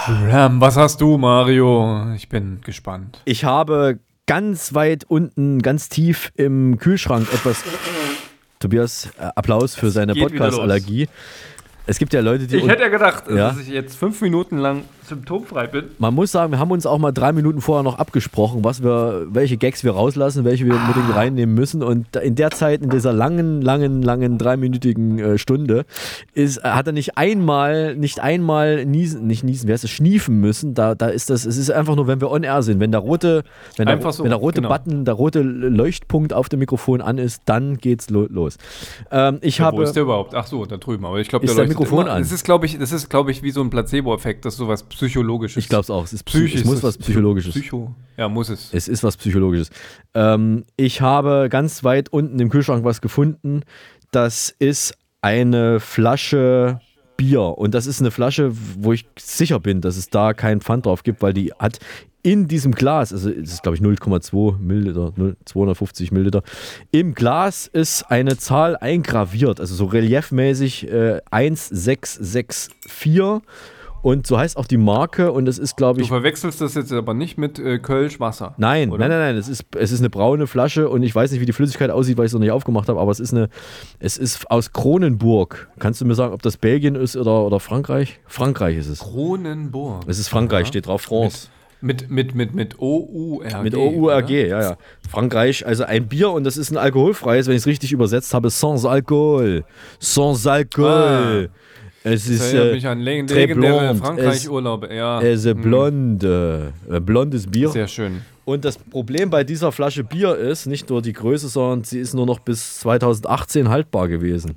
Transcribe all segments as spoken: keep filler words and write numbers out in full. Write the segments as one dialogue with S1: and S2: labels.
S1: Was hast du, Mario? Ich bin gespannt.
S2: Ich habe ganz weit unten, ganz tief im Kühlschrank etwas. Tobias, äh, Applaus für seine Podcast-Allergie. Es gibt ja Leute, die.
S1: Ich hätte ja gedacht,
S2: ja?
S1: dass ich jetzt fünf Minuten lang symptomfrei bin.
S2: Man muss sagen, wir haben uns auch mal drei Minuten vorher noch abgesprochen, was wir, welche Gags wir rauslassen, welche wir unbedingt reinnehmen müssen. Und in der Zeit, in dieser langen, langen, langen dreiminütigen äh, Stunde, ist, hat er nicht einmal, nicht einmal niesen, nicht niesen, wie heißt es, schniefen müssen. Da, da ist das, es ist einfach nur, wenn wir on air sind, wenn der rote, wenn der,
S1: Einfach so,
S2: wenn der rote
S1: genau.
S2: Button, der rote Leuchtpunkt auf dem Mikrofon an ist, dann geht's lo- los. Ähm, ich
S1: ja,
S2: habe.
S1: Wo ist der überhaupt? Ach so, da drüben. Aber ich glaube,
S2: Ist
S1: der
S2: der
S1: leuchtet
S2: Mikrofon
S1: immer.
S2: an?
S1: Das ist, glaube ich, das ist, glaube ich, wie so ein Placebo-Effekt, das ist sowas Psychologisches.
S2: Ich glaube es auch. Es ist psychisch. Es muss was Psychologisches.
S1: Psycho. Ja, muss es.
S2: Es ist was Psychologisches. Ähm, ich habe ganz weit unten im Kühlschrank was gefunden. Das ist eine Flasche Bier. Und das ist eine Flasche, wo ich sicher bin, dass es da keinen Pfand drauf gibt, weil die hat in diesem Glas, also es ist glaube ich null Komma zwei Milliliter, zweihundertfünfzig Milliliter, im Glas ist eine Zahl eingraviert, also so reliefmäßig äh, eins sechs sechs vier. Und so heißt auch die Marke und es ist, glaube ich...
S1: Du verwechselst das jetzt aber nicht mit äh, Kölsch Wasser.
S2: Nein,
S1: oder?
S2: nein, nein, nein. Es ist, es ist eine braune Flasche und ich weiß nicht, wie die Flüssigkeit aussieht, weil ich es noch nicht aufgemacht habe, aber es ist eine, es ist aus Kronenburg. Kannst du mir sagen, ob das Belgien ist oder, oder Frankreich? Frankreich ist es.
S1: Kronenburg.
S2: Es ist Frankreich,
S1: Aha.
S2: steht drauf, France.
S1: Mit, mit, mit, mit O U R G.
S2: Mit O U R G, ja, ja. Frankreich, also ein Bier und das ist ein alkoholfreies, wenn ich es richtig übersetzt habe, sans Alkohol. Sans Alkohol. Ah. Es
S1: das
S2: ist
S1: erinnert
S2: äh,
S1: mich an legendäre Frankreich-Urlaube. Ja.
S2: Es ist blonde, äh, blondes Bier.
S1: Sehr schön.
S2: Und das Problem bei dieser Flasche Bier ist nicht nur die Größe, sondern sie ist nur noch bis zweitausendachtzehn haltbar gewesen.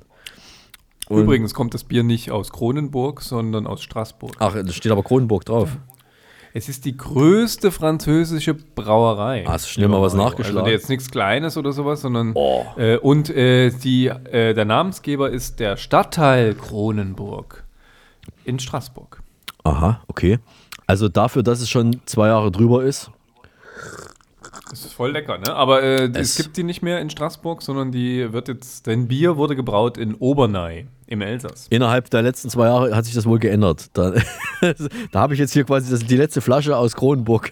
S2: Und
S1: Übrigens kommt das Bier nicht aus Kronenburg, sondern aus Straßburg.
S2: Ach, da steht aber Kronenburg drauf.
S1: Es ist die größte französische Brauerei.
S2: Hast du schnell mal was nachgeschlagen?
S1: Also jetzt nichts Kleines oder sowas, sondern
S2: oh.
S1: äh, und äh, die, äh, der Namensgeber ist der Stadtteil Kronenburg in Straßburg.
S2: Aha, okay. Also dafür, dass es schon zwei Jahre drüber ist.
S1: Das ist voll lecker, ne? Aber äh, es,
S2: Es-
S1: gibt die nicht mehr in Straßburg, sondern die wird jetzt, dein Bier wurde gebraut in Obernai im Elsass.
S2: Innerhalb der letzten zwei Jahre hat sich das wohl geändert. Da, da habe ich jetzt hier quasi das, die letzte Flasche aus Kronenburg.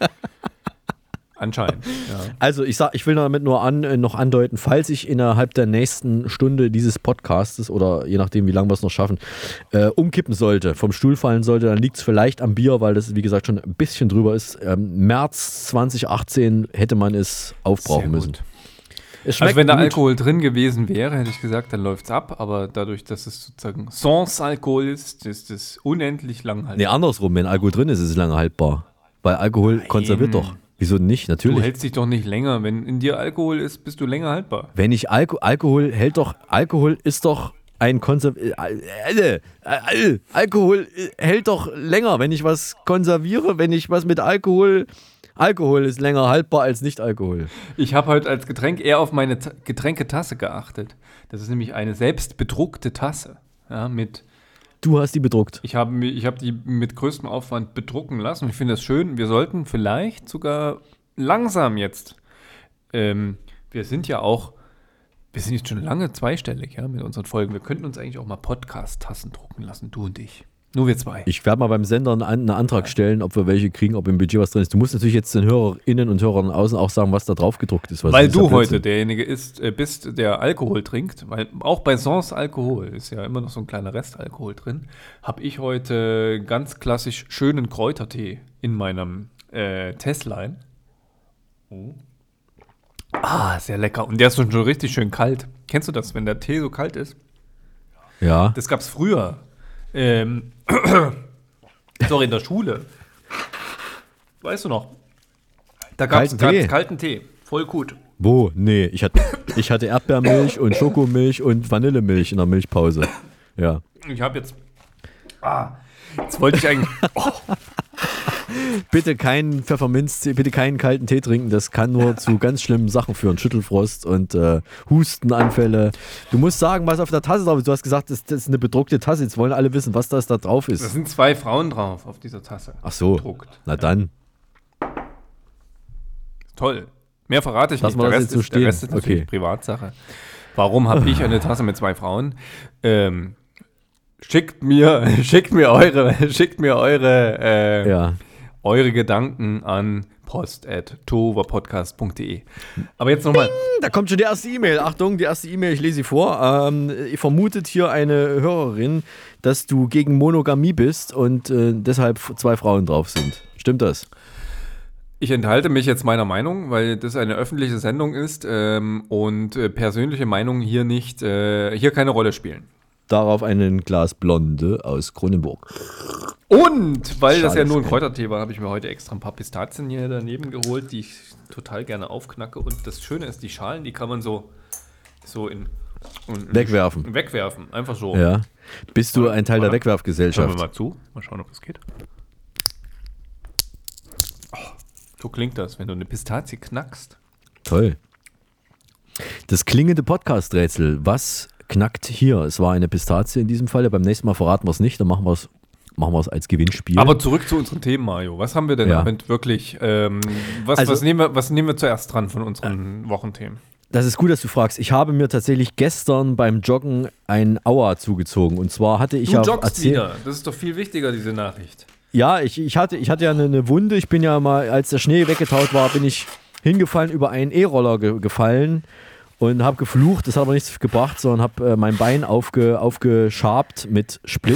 S1: Anscheinend, ja.
S2: Also ich sag, ich will damit nur an, äh, noch andeuten, falls ich innerhalb der nächsten Stunde dieses Podcastes oder je nachdem, wie lange wir es noch schaffen, äh, umkippen sollte, vom Stuhl fallen sollte, dann liegt es vielleicht am Bier, weil das, wie gesagt, schon ein bisschen drüber ist. Ähm, März zwanzig achtzehn hätte man es aufbrauchen
S1: Sehr
S2: müssen.
S1: gut.
S2: Es schmeckt
S1: Also wenn da
S2: gut.
S1: Alkohol drin gewesen wäre, hätte ich gesagt, dann läuft es ab. Aber dadurch, dass es sozusagen sans Alkohol ist, ist es unendlich lang haltbar.
S2: Nee, andersrum, wenn Alkohol drin ist, ist es lange haltbar. Weil Alkohol
S1: Nein.
S2: konserviert doch. Wieso nicht? Natürlich.
S1: Du hältst dich doch nicht länger. Wenn in dir Alkohol ist, bist du länger haltbar.
S2: Wenn ich Alko Alkohol hält doch, Alkohol ist doch ein Konserv... Äh, äh, äh, Alkohol hält doch länger, wenn ich was konserviere, wenn ich was mit Alkohol... Alkohol ist länger haltbar als Nicht-Alkohol.
S1: Ich habe heute als Getränk eher auf meine Ta- Getränketasse geachtet. Das ist nämlich eine selbst bedruckte Tasse. Ja, mit
S2: Du hast die bedruckt.
S1: Ich habe mi- ich hab die mit größtem Aufwand bedrucken lassen. Ich finde das schön. Wir sollten vielleicht sogar langsam jetzt, ähm, wir sind ja auch, wir sind jetzt schon lange zweistellig, ja, mit unseren Folgen. Wir könnten uns eigentlich auch mal Podcast-Tassen drucken lassen, du und ich. Nur wir zwei.
S2: Ich werde mal beim Sender einen, einen Antrag stellen, ob wir welche kriegen, ob im Budget was drin ist. Du musst natürlich jetzt den HörerInnen und Hörern außen auch sagen, was da drauf gedruckt ist. Was
S1: Weil
S2: ist
S1: du
S2: ja
S1: heute
S2: Blödsinn.
S1: derjenige ist, äh, bist, der Alkohol trinkt, weil auch bei Sans Alkohol ist ja immer noch so ein kleiner Restalkohol drin, habe ich heute ganz klassisch schönen Kräutertee in meinem äh, Testlein. Oh. Ah, sehr lecker. Und der ist schon so richtig schön kalt. Kennst du das, wenn der Tee so kalt ist?
S2: Ja.
S1: Das gab's früher. Ähm, sorry, in der Schule. Weißt du noch? Da gab es
S2: Kalten Tee?
S1: kalten Tee. Voll gut.
S2: Wo? Nee, ich hatte, ich hatte Erdbeermilch und Schokomilch und Vanillemilch in der Milchpause. Ja.
S1: Ich habe jetzt. Ah, jetzt wollte ich eigentlich. Oh.
S2: Bitte keinen Pfefferminztee, bitte keinen kalten Tee trinken. Das kann nur zu ganz schlimmen Sachen führen. Schüttelfrost und äh, Hustenanfälle. Du musst sagen, was auf der Tasse drauf ist. Du hast gesagt, das, das ist eine bedruckte Tasse. Jetzt wollen alle wissen, was das da drauf ist.
S1: Da sind zwei Frauen drauf auf dieser Tasse.
S2: Ach so.
S1: Gedruckt.
S2: Na dann.
S1: Toll. Mehr verrate ich
S2: Lass
S1: nicht.
S2: mal
S1: Der
S2: das
S1: Rest,
S2: jetzt so
S1: ist, der
S2: stehen.
S1: Rest ist natürlich
S2: Okay.
S1: Privatsache. Warum habe ich eine Tasse mit zwei Frauen? Ähm, schickt mir, schickt mir eure, schickt mir eure, äh,
S2: Ja.
S1: eure Gedanken an post at tohuwapodcast punkt de. Aber jetzt nochmal.
S2: Da kommt schon die erste E-Mail. Achtung, die erste E-Mail, ich lese sie vor. Ähm, ihr vermutet hier eine Hörerin, dass du gegen Monogamie bist und äh, deshalb zwei Frauen drauf sind. Stimmt das?
S1: Ich enthalte mich jetzt meiner Meinung, weil das eine öffentliche Sendung ist ähm, und äh, persönliche Meinungen hier nicht, äh, hier keine Rolle spielen.
S2: Darauf ein Glas Blonde aus Kronenburg.
S1: Und weil
S2: Schade,
S1: das ja nur ein
S2: das
S1: Kräutertee war, habe ich mir heute extra ein paar Pistazien hier daneben geholt, die ich total gerne aufknacke. Und das Schöne ist, die Schalen, die kann man so, so in, in
S2: Wegwerfen.
S1: Wegwerfen, einfach so.
S2: Ja. Bist du ein Teil der
S1: Schauen
S2: Wegwerfgesellschaft?
S1: wir mal zu, mal schauen, ob das geht. Oh, so klingt das, wenn du eine Pistazie knackst.
S2: Toll. Das klingende Podcast-Rätsel, was knackt hier? Es war eine Pistazie in diesem Fall. Beim nächsten Mal verraten wir es nicht, dann machen wir es machen wir es als Gewinnspiel.
S1: Aber zurück zu unseren Themen, Mario. Was haben wir denn
S2: Ja.
S1: damit wirklich, ähm, was,
S2: Also-
S1: was, nehmen wir, was nehmen wir zuerst dran von unseren Wochenthemen?
S2: Das ist gut, dass du fragst. Ich habe mir tatsächlich gestern beim Joggen ein Aua zugezogen. Und zwar hatte ich
S1: Du
S2: ja
S1: joggst
S2: erzählt,
S1: wieder. Das ist doch viel wichtiger, diese Nachricht.
S2: Ja, ich, ich, hatte, ich hatte ja eine, eine Wunde. Ich bin ja mal, als der Schnee weggetaut war, bin ich hingefallen, über einen E-Roller ge gefallen und habe geflucht. Das hat aber nichts gebracht, sondern habe äh, mein Bein aufge, aufgeschabt mit Split.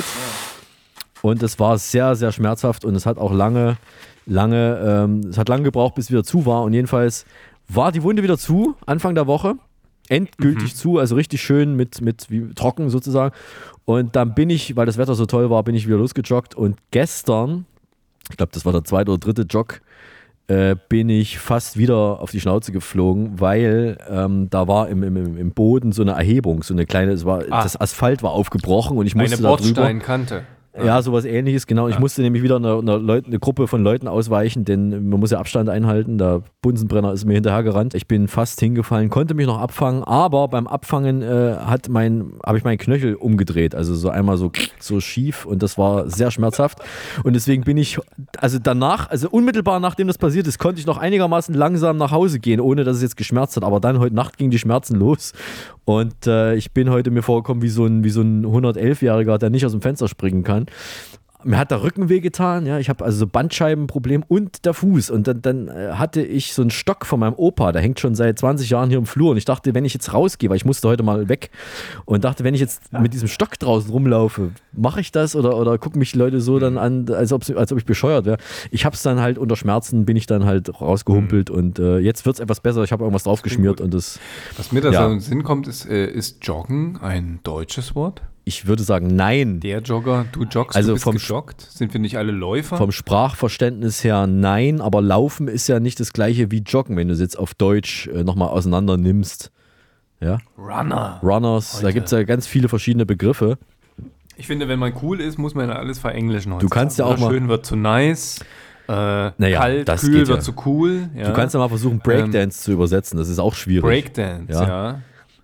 S2: Und es war sehr, sehr schmerzhaft und es hat auch lange, lange, ähm, es hat lange gebraucht, bis es wieder zu war. Und jedenfalls war die Wunde wieder zu, Anfang der Woche. Endgültig
S1: Mhm.
S2: zu, also richtig schön mit, mit wie, trocken sozusagen. Und dann bin ich, weil das Wetter so toll war, bin ich wieder losgejoggt. Und gestern, ich glaube, das war der zweite oder dritte Jog, äh, bin ich fast wieder auf die Schnauze geflogen, weil ähm, da war im, im, im Boden so eine Erhebung, so eine kleine, es war,
S1: Ah.
S2: das Asphalt war aufgebrochen und ich musste
S1: Eine
S2: da drüber.
S1: Bordsteinkante.
S2: Ja, sowas ähnliches, genau. Ich
S1: Ja.
S2: musste nämlich wieder einer, einer Leut, eine Gruppe von Leuten ausweichen, denn man muss ja Abstand einhalten. Der Bunsenbrenner ist mir hinterhergerannt. Ich bin fast hingefallen, konnte mich noch abfangen, aber beim Abfangen äh, hat mein, habe ich meinen Knöchel umgedreht, also so einmal so, so schief und das war sehr schmerzhaft. Und deswegen bin ich, also danach, also unmittelbar nachdem das passiert ist, konnte ich noch einigermaßen langsam nach Hause gehen, ohne dass es jetzt geschmerzt hat. Aber dann heute Nacht gingen die Schmerzen los und äh, ich bin heute mir vorgekommen wie so ein, wie so ein hundertelf-Jähriger, der nicht aus dem Fenster springen kann. Mir hat der Rücken wehgetan, ja, ich habe also so Bandscheibenproblem und der Fuß und dann, dann äh, hatte ich so einen Stock von meinem Opa, der hängt schon seit zwanzig Jahren hier im Flur und ich dachte, wenn ich jetzt rausgehe, weil ich musste heute mal weg und dachte, wenn ich jetzt mit diesem Stock draußen rumlaufe, mache ich das oder, oder gucken mich Leute so dann an, als ob, als ob ich bescheuert wäre. Ich habe es dann halt unter Schmerzen, bin ich dann halt rausgehumpelt mhm. und äh, jetzt wird es etwas besser, ich habe irgendwas draufgeschmiert und das...
S1: Was mir da
S2: ja.
S1: so in den Sinn kommt, ist, äh, ist Joggen ein deutsches Wort?
S2: Ich würde sagen, nein.
S1: Der Jogger, du joggst,
S2: Also
S1: du bist
S2: vom
S1: gejoggt? Sind wir nicht alle Läufer?
S2: Vom Sprachverständnis her nein, aber Laufen ist ja nicht das gleiche wie Joggen, wenn du es jetzt auf Deutsch äh, nochmal auseinander nimmst. Ja?
S1: Runner.
S2: Runners,
S1: Heute.
S2: da gibt es ja ganz viele verschiedene Begriffe.
S1: Ich finde, wenn man cool ist, muss man ja alles verenglischen heute.
S2: Du kannst ja auch mal-
S1: Schön wird zu nice, äh,
S2: Naja,
S1: kalt,
S2: das
S1: kühl
S2: geht
S1: wird
S2: ja.
S1: zu cool. Ja.
S2: Du kannst ja mal versuchen, Breakdance zu übersetzen, das ist auch schwierig.
S1: Breakdance,
S2: Ja.
S1: ja.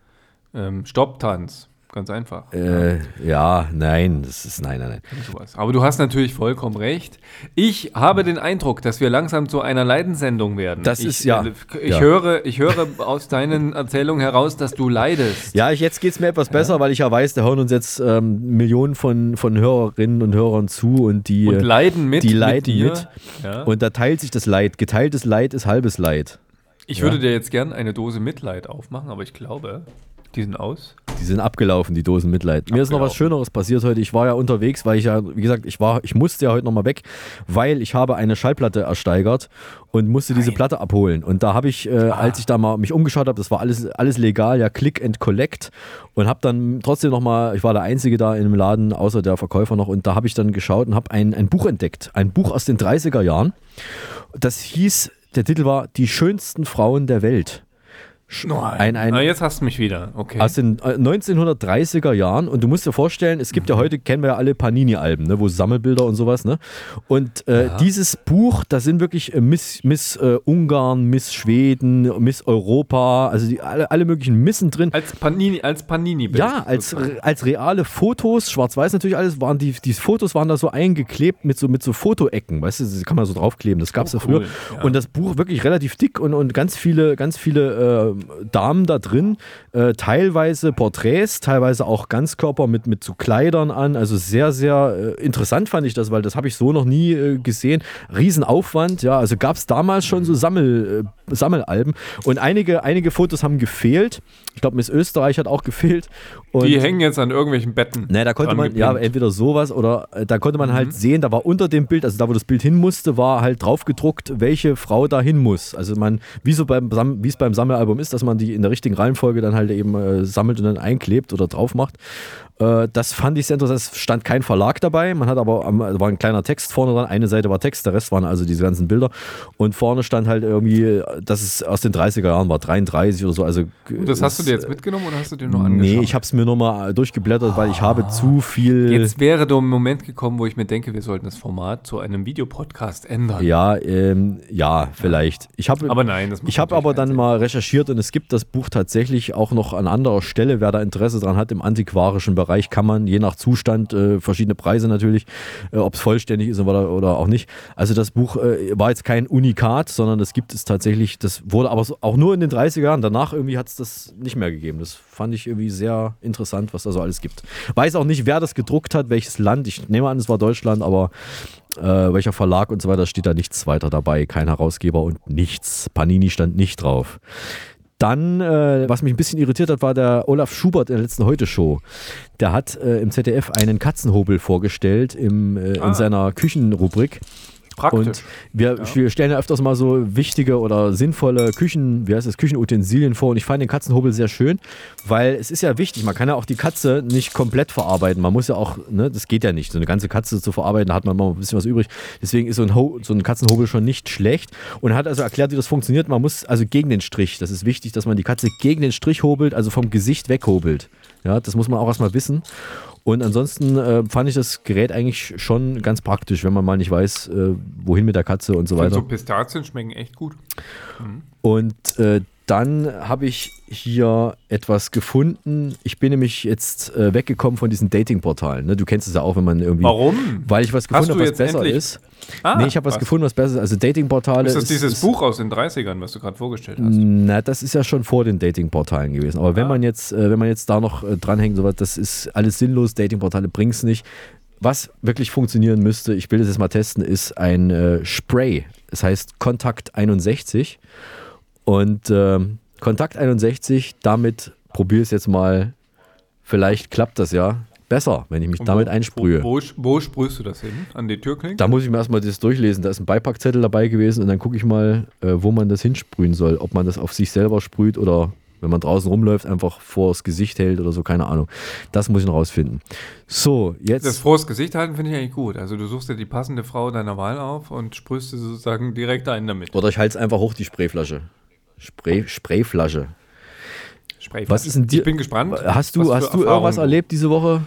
S1: Ähm, Stopptanz, ganz einfach.
S2: Äh, ja, nein, das ist nein, nein, nein.
S1: Sowas. Aber du hast natürlich vollkommen recht. Ich habe den Eindruck, dass wir langsam zu einer Leidensendung werden.
S2: Das
S1: ich,
S2: ist, ja.
S1: äh, Ich,
S2: Ja.
S1: höre, ich höre aus deinen Erzählungen heraus, dass du leidest.
S2: Ja, ich, jetzt geht es mir etwas besser, weil ich ja weiß, da hören uns jetzt ähm, Millionen von, von Hörerinnen und Hörern zu und die,
S1: Und leiden mit,
S2: die
S1: mit
S2: leiden
S1: dir.
S2: mit.
S1: Ja.
S2: Und da teilt sich das Leid. Geteiltes Leid ist halbes Leid.
S1: Ich
S2: Ja.
S1: würde dir jetzt gern eine Dose Mitleid aufmachen, aber ich glaube, die sind aus.
S2: Die sind abgelaufen, die Dosen Mitleid. Mir ist noch was
S1: Abgelaufen.
S2: Schöneres passiert heute. Ich war ja unterwegs, weil ich ja, wie gesagt, ich war, ich musste ja heute nochmal weg, weil ich habe eine Schallplatte ersteigert und musste diese Platte abholen. Und da habe ich, äh,
S1: Ah.
S2: als ich da mal mich umgeschaut habe, das war alles, alles legal, ja, Click and Collect. Und habe dann trotzdem nochmal, ich war der Einzige da in dem Laden, außer der Verkäufer noch, und da habe ich dann geschaut und habe ein, ein Buch entdeckt. Ein Buch aus den dreißiger Jahren. Das hieß, der Titel war Die schönsten Frauen der Welt. Ein, ein,
S1: Na, jetzt hast du mich wieder. Okay.
S2: aus den äh, neunzehnhundertdreißiger Jahren und du musst dir vorstellen, es gibt ja heute, kennen wir ja alle Panini-Alben, ne, wo Sammelbilder und sowas, ne? Und äh, dieses Buch, da sind wirklich äh, Miss, Miss äh, Ungarn, Miss Schweden, Miss Europa, also die, alle, alle möglichen Missen drin.
S1: als Panini, als Panini-Bild.
S2: Ja, als, als reale Fotos, schwarz-weiß natürlich alles, waren die, die Fotos waren da so eingeklebt mit so, mit so Fotoecken, weißt du, das kann man so draufkleben, das gab es
S1: Oh,
S2: ja früher.
S1: cool, ja.
S2: Und das Buch wirklich relativ dick und, und ganz viele, ganz viele äh, Damen da drin, äh, teilweise Porträts, teilweise auch Ganzkörper mit, mit so Kleidern an. Also sehr, sehr äh, interessant fand ich das, weil das habe ich so noch nie äh, gesehen. Riesenaufwand, ja, also gab es damals schon so Sammel, äh, Sammelalben und einige, einige Fotos haben gefehlt. Ich glaube, Miss Österreich hat auch gefehlt. Und
S1: die hängen jetzt an irgendwelchen Betten.
S2: Ne, da konnte man, ja, entweder sowas oder äh, da konnte man
S1: mhm.
S2: halt sehen, da war unter dem Bild, also da, wo das Bild hin musste, war halt drauf gedruckt, welche Frau da hin muss. Also man, wie so beim, wie es beim Sammelalbum ist, dass man die in der richtigen Reihenfolge dann halt eben äh, sammelt und dann einklebt oder drauf macht. Äh, das fand ich sehr interessant. Es stand kein Verlag dabei, man hat aber, am, war ein kleiner Text vorne dran, eine Seite war Text, der Rest waren also diese ganzen Bilder und vorne stand halt irgendwie, dass es aus den dreißiger Jahren war, dreiunddreißig oder so. Also,
S1: und das hast du dir jetzt mitgenommen oder hast du dir nur angeschaut?
S2: Nee, ich habe es mir nur mal durchgeblättert, weil ich habe zu viel...
S1: Jetzt wäre der Moment gekommen, wo ich mir denke, wir sollten das Format zu einem Videopodcast ändern.
S2: Ja, ähm, ja, vielleicht. Ich hab,
S1: aber nein, das muss
S2: Ich habe aber dann sehen. mal recherchiert und es gibt das Buch tatsächlich auch noch an anderer Stelle. Wer da Interesse dran hat, im antiquarischen Bereich kann man je nach Zustand, äh, verschiedene Preise natürlich, äh, ob es vollständig ist oder, oder auch nicht. Also das Buch äh, war jetzt kein Unikat, sondern das gibt es tatsächlich, das wurde aber so, auch nur in den dreißiger Jahren. Danach irgendwie hat es das nicht mehr gegeben. Das fand ich irgendwie sehr interessant, was da so alles gibt. Weiß auch nicht, wer das gedruckt hat, welches Land. Ich nehme an, es war Deutschland, aber äh, welcher Verlag und so weiter, steht da nichts weiter dabei. Kein Herausgeber und nichts. Panini stand nicht drauf. Dann, äh, was mich ein bisschen irritiert hat, war der Olaf Schubert in der letzten Heute-Show. Der hat äh, im Z D F einen Katzenhobel vorgestellt im, äh, ah. in seiner Küchenrubrik.
S1: Praktisch.
S2: Und wir, ja. wir stellen ja öfters mal so wichtige oder sinnvolle Küchen, wie heißt das, Küchenutensilien vor und ich fand den Katzenhobel sehr schön, weil es ist ja wichtig, man kann ja auch die Katze nicht komplett verarbeiten, man muss ja auch, ne, das geht ja nicht, so eine ganze Katze zu verarbeiten, da hat man mal ein bisschen was übrig, deswegen ist so ein, Ho- so ein Katzenhobel schon nicht schlecht und er hat also erklärt, wie das funktioniert, man muss also gegen den Strich, das ist wichtig, dass man die Katze gegen den Strich hobelt, also vom Gesicht weghobelt, ja, das muss man auch erstmal wissen. Und ansonsten äh, fand ich das Gerät eigentlich schon ganz praktisch, wenn man mal nicht weiß, äh, wohin mit der Katze und so weiter.
S1: So Pistazien schmecken echt gut. Mhm.
S2: Und äh, dann habe ich hier etwas gefunden. Ich bin nämlich jetzt äh, weggekommen von diesen Dating-Portalen. Ne? Du kennst es ja auch, wenn man irgendwie...
S1: Warum?
S2: Weil ich was gefunden habe, was besser endlich? ist. Ah, nee, ich habe was, was gefunden, was besser ist. Also Dating-Portale...
S1: Ist das
S2: ist,
S1: dieses
S2: ist,
S1: Buch aus den dreißigern, was du gerade vorgestellt hast?
S2: Na, das ist ja schon vor den Dating-Portalen gewesen. Aber ah. wenn man jetzt, äh, wenn man jetzt da noch äh, dranhängt, sowas, das ist alles sinnlos. Dating-Portale bringen es nicht. Was wirklich funktionieren müsste, ich will das jetzt mal testen, ist ein äh, Spray. Es heißt Kontakt einundsechzig. Und äh, Kontakt einundsechzig, damit probiere ich es jetzt mal. Vielleicht klappt das ja besser, wenn ich mich
S1: wo,
S2: damit einsprühe.
S1: Wo, wo, wo sprühst du das hin? An die Türklinke?
S2: Da muss ich mir erstmal das durchlesen. Da ist ein Beipackzettel dabei gewesen und dann gucke ich mal, äh, wo man das hinsprühen soll. Ob man das auf sich selber sprüht oder wenn man draußen rumläuft, einfach vors Gesicht hält oder so, keine Ahnung. Das muss ich noch rausfinden. So, jetzt...
S1: Das vors Gesicht halten finde ich eigentlich gut. Also du suchst dir die passende Frau deiner Wahl auf und sprühst sie sozusagen direkt ein damit.
S2: Oder ich halte es einfach hoch, die Sprayflasche. Spray, Sprayflasche.
S1: Sprayflasche.
S2: Was ist denn dir?
S1: Ich bin gespannt.
S2: Hast du, hast du irgendwas erlebt diese Woche?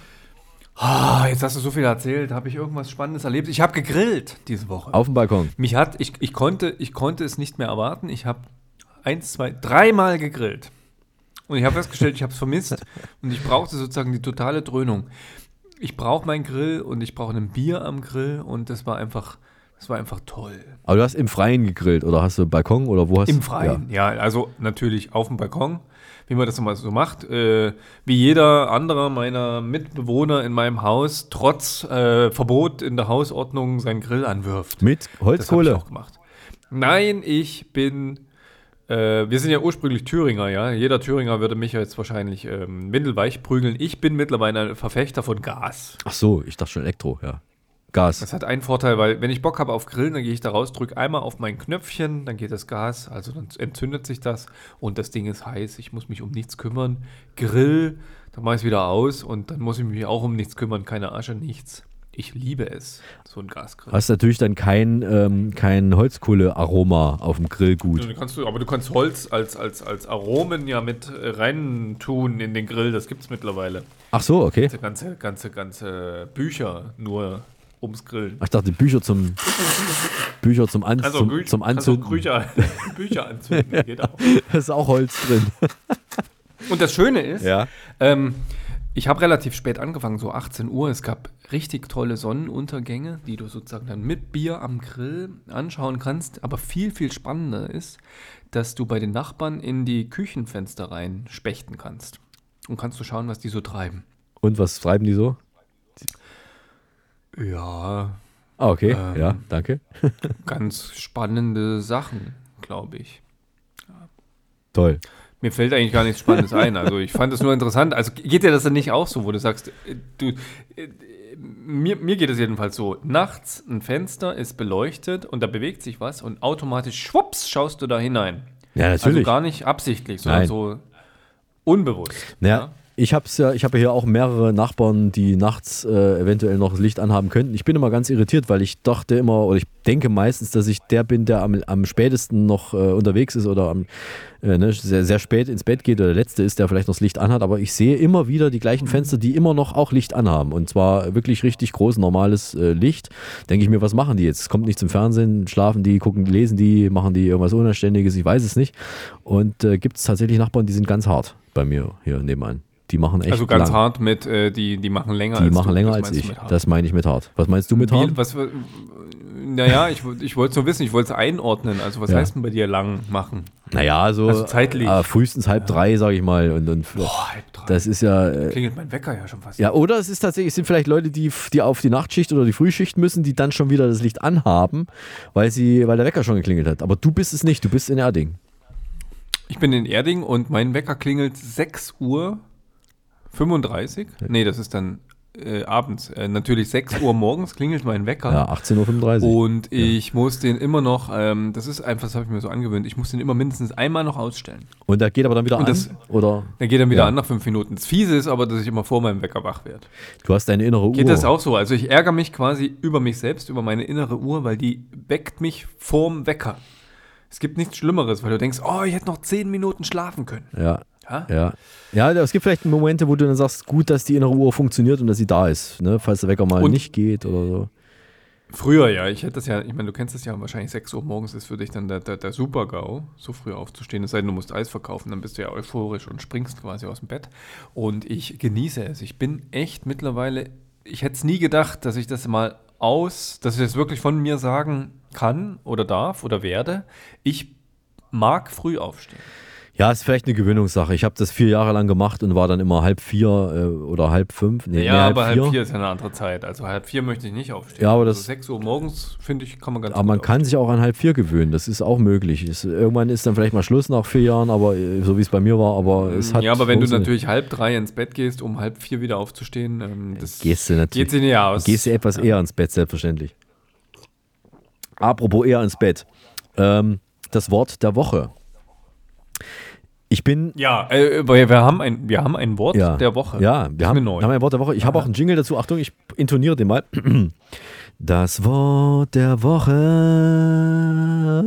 S1: Oh, jetzt hast du so viel erzählt. Habe ich irgendwas Spannendes erlebt? Ich habe gegrillt diese Woche.
S2: Auf dem Balkon?
S1: Mich hat, ich, ich, konnte, ich konnte es nicht mehr erwarten. Ich habe eins, zwei, dreimal gegrillt. Und ich habe festgestellt, ich habe es vermisst. Und ich brauchte sozusagen die totale Dröhnung. Ich brauche meinen Grill und ich brauche ein Bier am Grill. Und das war einfach... Das war einfach toll.
S2: Aber du hast im Freien gegrillt oder hast du Balkon oder wo hast du?
S1: Im Freien, ja. ja. Also natürlich auf dem Balkon, wie man das immer so macht. Äh, wie jeder andere meiner Mitbewohner in meinem Haus trotz äh, Verbot in der Hausordnung seinen Grill anwirft.
S2: Mit Holzkohle?
S1: Das habe ich auch gemacht. Nein, ich bin... Äh, wir sind ja ursprünglich Thüringer, ja. Jeder Thüringer würde mich jetzt wahrscheinlich ähm, windelweich prügeln. Ich bin mittlerweile ein Verfechter von Gas.
S2: Ach so, ich dachte schon Elektro, ja. Gas.
S1: Das hat einen Vorteil, weil wenn ich Bock habe auf Grillen, dann gehe ich da raus, drücke einmal auf mein Knöpfchen, dann geht das Gas, also dann entzündet sich das und das Ding ist heiß, ich muss mich um nichts kümmern. Grill, dann mache ich es wieder aus und dann muss ich mich auch um nichts kümmern, keine Asche, nichts. Ich liebe es, so ein Gasgrill.
S2: Hast natürlich dann kein, ähm, kein Holzkohle-Aroma auf dem Grill gut.
S1: Ja, kannst du, aber du kannst Holz als, als, als Aromen ja mit rein tun in den Grill, das gibt es mittlerweile.
S2: Ach so, okay.
S1: Ganze, ganze, ganze Bücher nur ums Grillen.
S2: Ich dachte, Bücher zum Bücher zum, An
S1: also,
S2: zum,
S1: Bü-
S2: zum Anzünden.
S1: Also Bücher, Bücher anzünden, geht auch.
S2: Da ist auch Holz drin.
S1: Und das Schöne ist,
S2: ja.
S1: ähm, ich habe relativ spät angefangen, so achtzehn Uhr. Es gab richtig tolle Sonnenuntergänge, die du sozusagen dann mit Bier am Grill anschauen kannst. Aber viel, viel spannender ist, dass du bei den Nachbarn in die Küchenfenster rein spechten kannst. Und kannst du schauen, was die so treiben.
S2: Und was treiben die so?
S1: Ja.
S2: Ah, okay.
S1: Ähm,
S2: ja, danke.
S1: Ganz spannende Sachen, glaube ich. Ja.
S2: Toll.
S1: Mir fällt eigentlich gar nichts Spannendes ein. Also ich fand es nur interessant. Also geht dir das dann nicht auch so, wo du sagst, du, mir, mir geht es jedenfalls so, nachts ein Fenster ist beleuchtet und da bewegt sich was und automatisch, schwupps, schaust du da hinein.
S2: Ja, natürlich.
S1: Also gar nicht absichtlich, sondern
S2: Nein.
S1: so unbewusst.
S2: Naja,
S1: ja?
S2: ich hab's ja, ich habe hier auch mehrere Nachbarn, die nachts äh, eventuell noch das Licht anhaben könnten. Ich bin immer ganz irritiert, weil ich dachte immer, oder ich denke meistens, dass ich der bin, der am, am spätesten noch äh, unterwegs ist oder am, äh, ne, sehr, sehr spät ins Bett geht oder der Letzte ist, der vielleicht noch das Licht anhat. Aber ich sehe immer wieder die gleichen Fenster, die immer noch auch Licht anhaben. Und zwar wirklich richtig groß, normales äh, Licht. Denke ich mir, was machen die jetzt? Es kommt nicht zum Fernsehen, schlafen die, gucken, lesen die, machen die irgendwas Unanständiges, ich weiß es nicht. Und äh, gibt es tatsächlich Nachbarn, die sind ganz hart bei mir hier nebenan. Die machen echt
S1: Also ganz
S2: lang.
S1: hart mit, äh, die, die machen länger
S2: Die
S1: als
S2: machen
S1: du.
S2: länger
S1: Was
S2: als
S1: meinst du
S2: ich.
S1: mit hart?
S2: Das meine ich mit hart. Was meinst du mit
S1: Wie,
S2: hart?
S1: was, naja, ich, ich wollte es nur wissen, ich wollte es einordnen. Also was
S2: Ja.
S1: heißt denn bei dir lang machen?
S2: Naja, so
S1: Also zeitlich.
S2: Äh, frühestens halb drei, sage ich mal. Und, und
S1: Boah, halb drei.
S2: Das ist ja. Äh,
S1: Klingelt mein Wecker ja schon fast.
S2: ja, oder es ist tatsächlich, es sind vielleicht Leute, die, die auf die Nachtschicht oder die Frühschicht müssen, die dann schon wieder das Licht anhaben, weil sie, weil der Wecker schon geklingelt hat. Aber du bist es nicht, du bist in Erding.
S1: Ich bin in Erding und mein Wecker klingelt sechs Uhr fünfunddreißig. Nee, das ist dann äh, abends. Äh, natürlich sechs Uhr morgens klingelt mein Wecker.
S2: Ja, achtzehn Uhr fünfunddreißig.
S1: Und ich ja. muss den immer noch, ähm, das ist einfach, das habe ich mir so angewöhnt, ich muss den immer mindestens einmal noch ausstellen.
S2: Und der geht aber dann wieder
S1: Und
S2: an?
S1: Das,
S2: oder?
S1: Der geht dann wieder
S2: ja.
S1: an nach fünf Minuten. Das Fiese ist aber, dass ich immer vor meinem Wecker wach werde.
S2: Du hast deine innere Uhr.
S1: Geht das auch so? Also ich ärgere mich quasi über mich selbst, über meine innere Uhr, weil die weckt mich vorm Wecker. Es gibt nichts Schlimmeres, weil du denkst, oh, ich hätte noch zehn Minuten schlafen können.
S2: Ja.
S1: Ja?
S2: Ja. Ja, es gibt vielleicht Momente, wo du dann sagst, gut, dass die innere Uhr funktioniert und dass sie da ist, ne? Falls der Wecker mal
S1: und
S2: nicht geht oder so.
S1: Früher, ja. Ich hätte das ja, ich meine, du kennst das ja, wahrscheinlich sechs Uhr morgens ist für dich dann der, der, der Super-GAU, so früh aufzustehen. Es sei denn, du musst Eis verkaufen, dann bist du ja euphorisch und springst quasi aus dem Bett. Und ich genieße es. Ich bin echt mittlerweile, ich hätte es nie gedacht, dass ich das mal aus, dass ich das wirklich von mir sagen kann oder darf oder werde. Ich mag früh aufstehen.
S2: Ja, ist vielleicht eine Gewöhnungssache. Ich habe das vier Jahre lang gemacht und war dann immer halb vier äh, oder halb fünf. Nee,
S1: ja,
S2: nee,
S1: aber
S2: halb vier.
S1: halb vier ist ja eine andere Zeit. Also halb vier möchte ich nicht aufstehen.
S2: Ja, aber
S1: also
S2: das,
S1: sechs Uhr morgens, finde ich, kann man ganz
S2: aber
S1: gut
S2: man kann
S1: aufstehen.
S2: sich auch an halb vier gewöhnen. Das ist auch möglich. Es, irgendwann ist dann vielleicht mal Schluss nach vier Jahren, aber äh, so wie es bei mir war. Aber es hat
S1: ja, aber wenn du
S2: funktioniert.
S1: natürlich halb drei ins Bett gehst, um halb vier wieder aufzustehen, ähm, das
S2: gehst du natürlich,
S1: geht sich nicht aus.
S2: Gehst du etwas
S1: ja.
S2: eher ins Bett, selbstverständlich. Apropos eher ins Bett. Ähm, das Wort der Woche. Ich bin.
S1: Ja, äh, wir, wir, haben ein, wir haben ein Wort
S2: ja,
S1: der Woche.
S2: Ja, wir haben, haben ein Wort der Woche. Ich habe auch einen Jingle dazu. Achtung, ich intoniere den mal. Das Wort der Woche.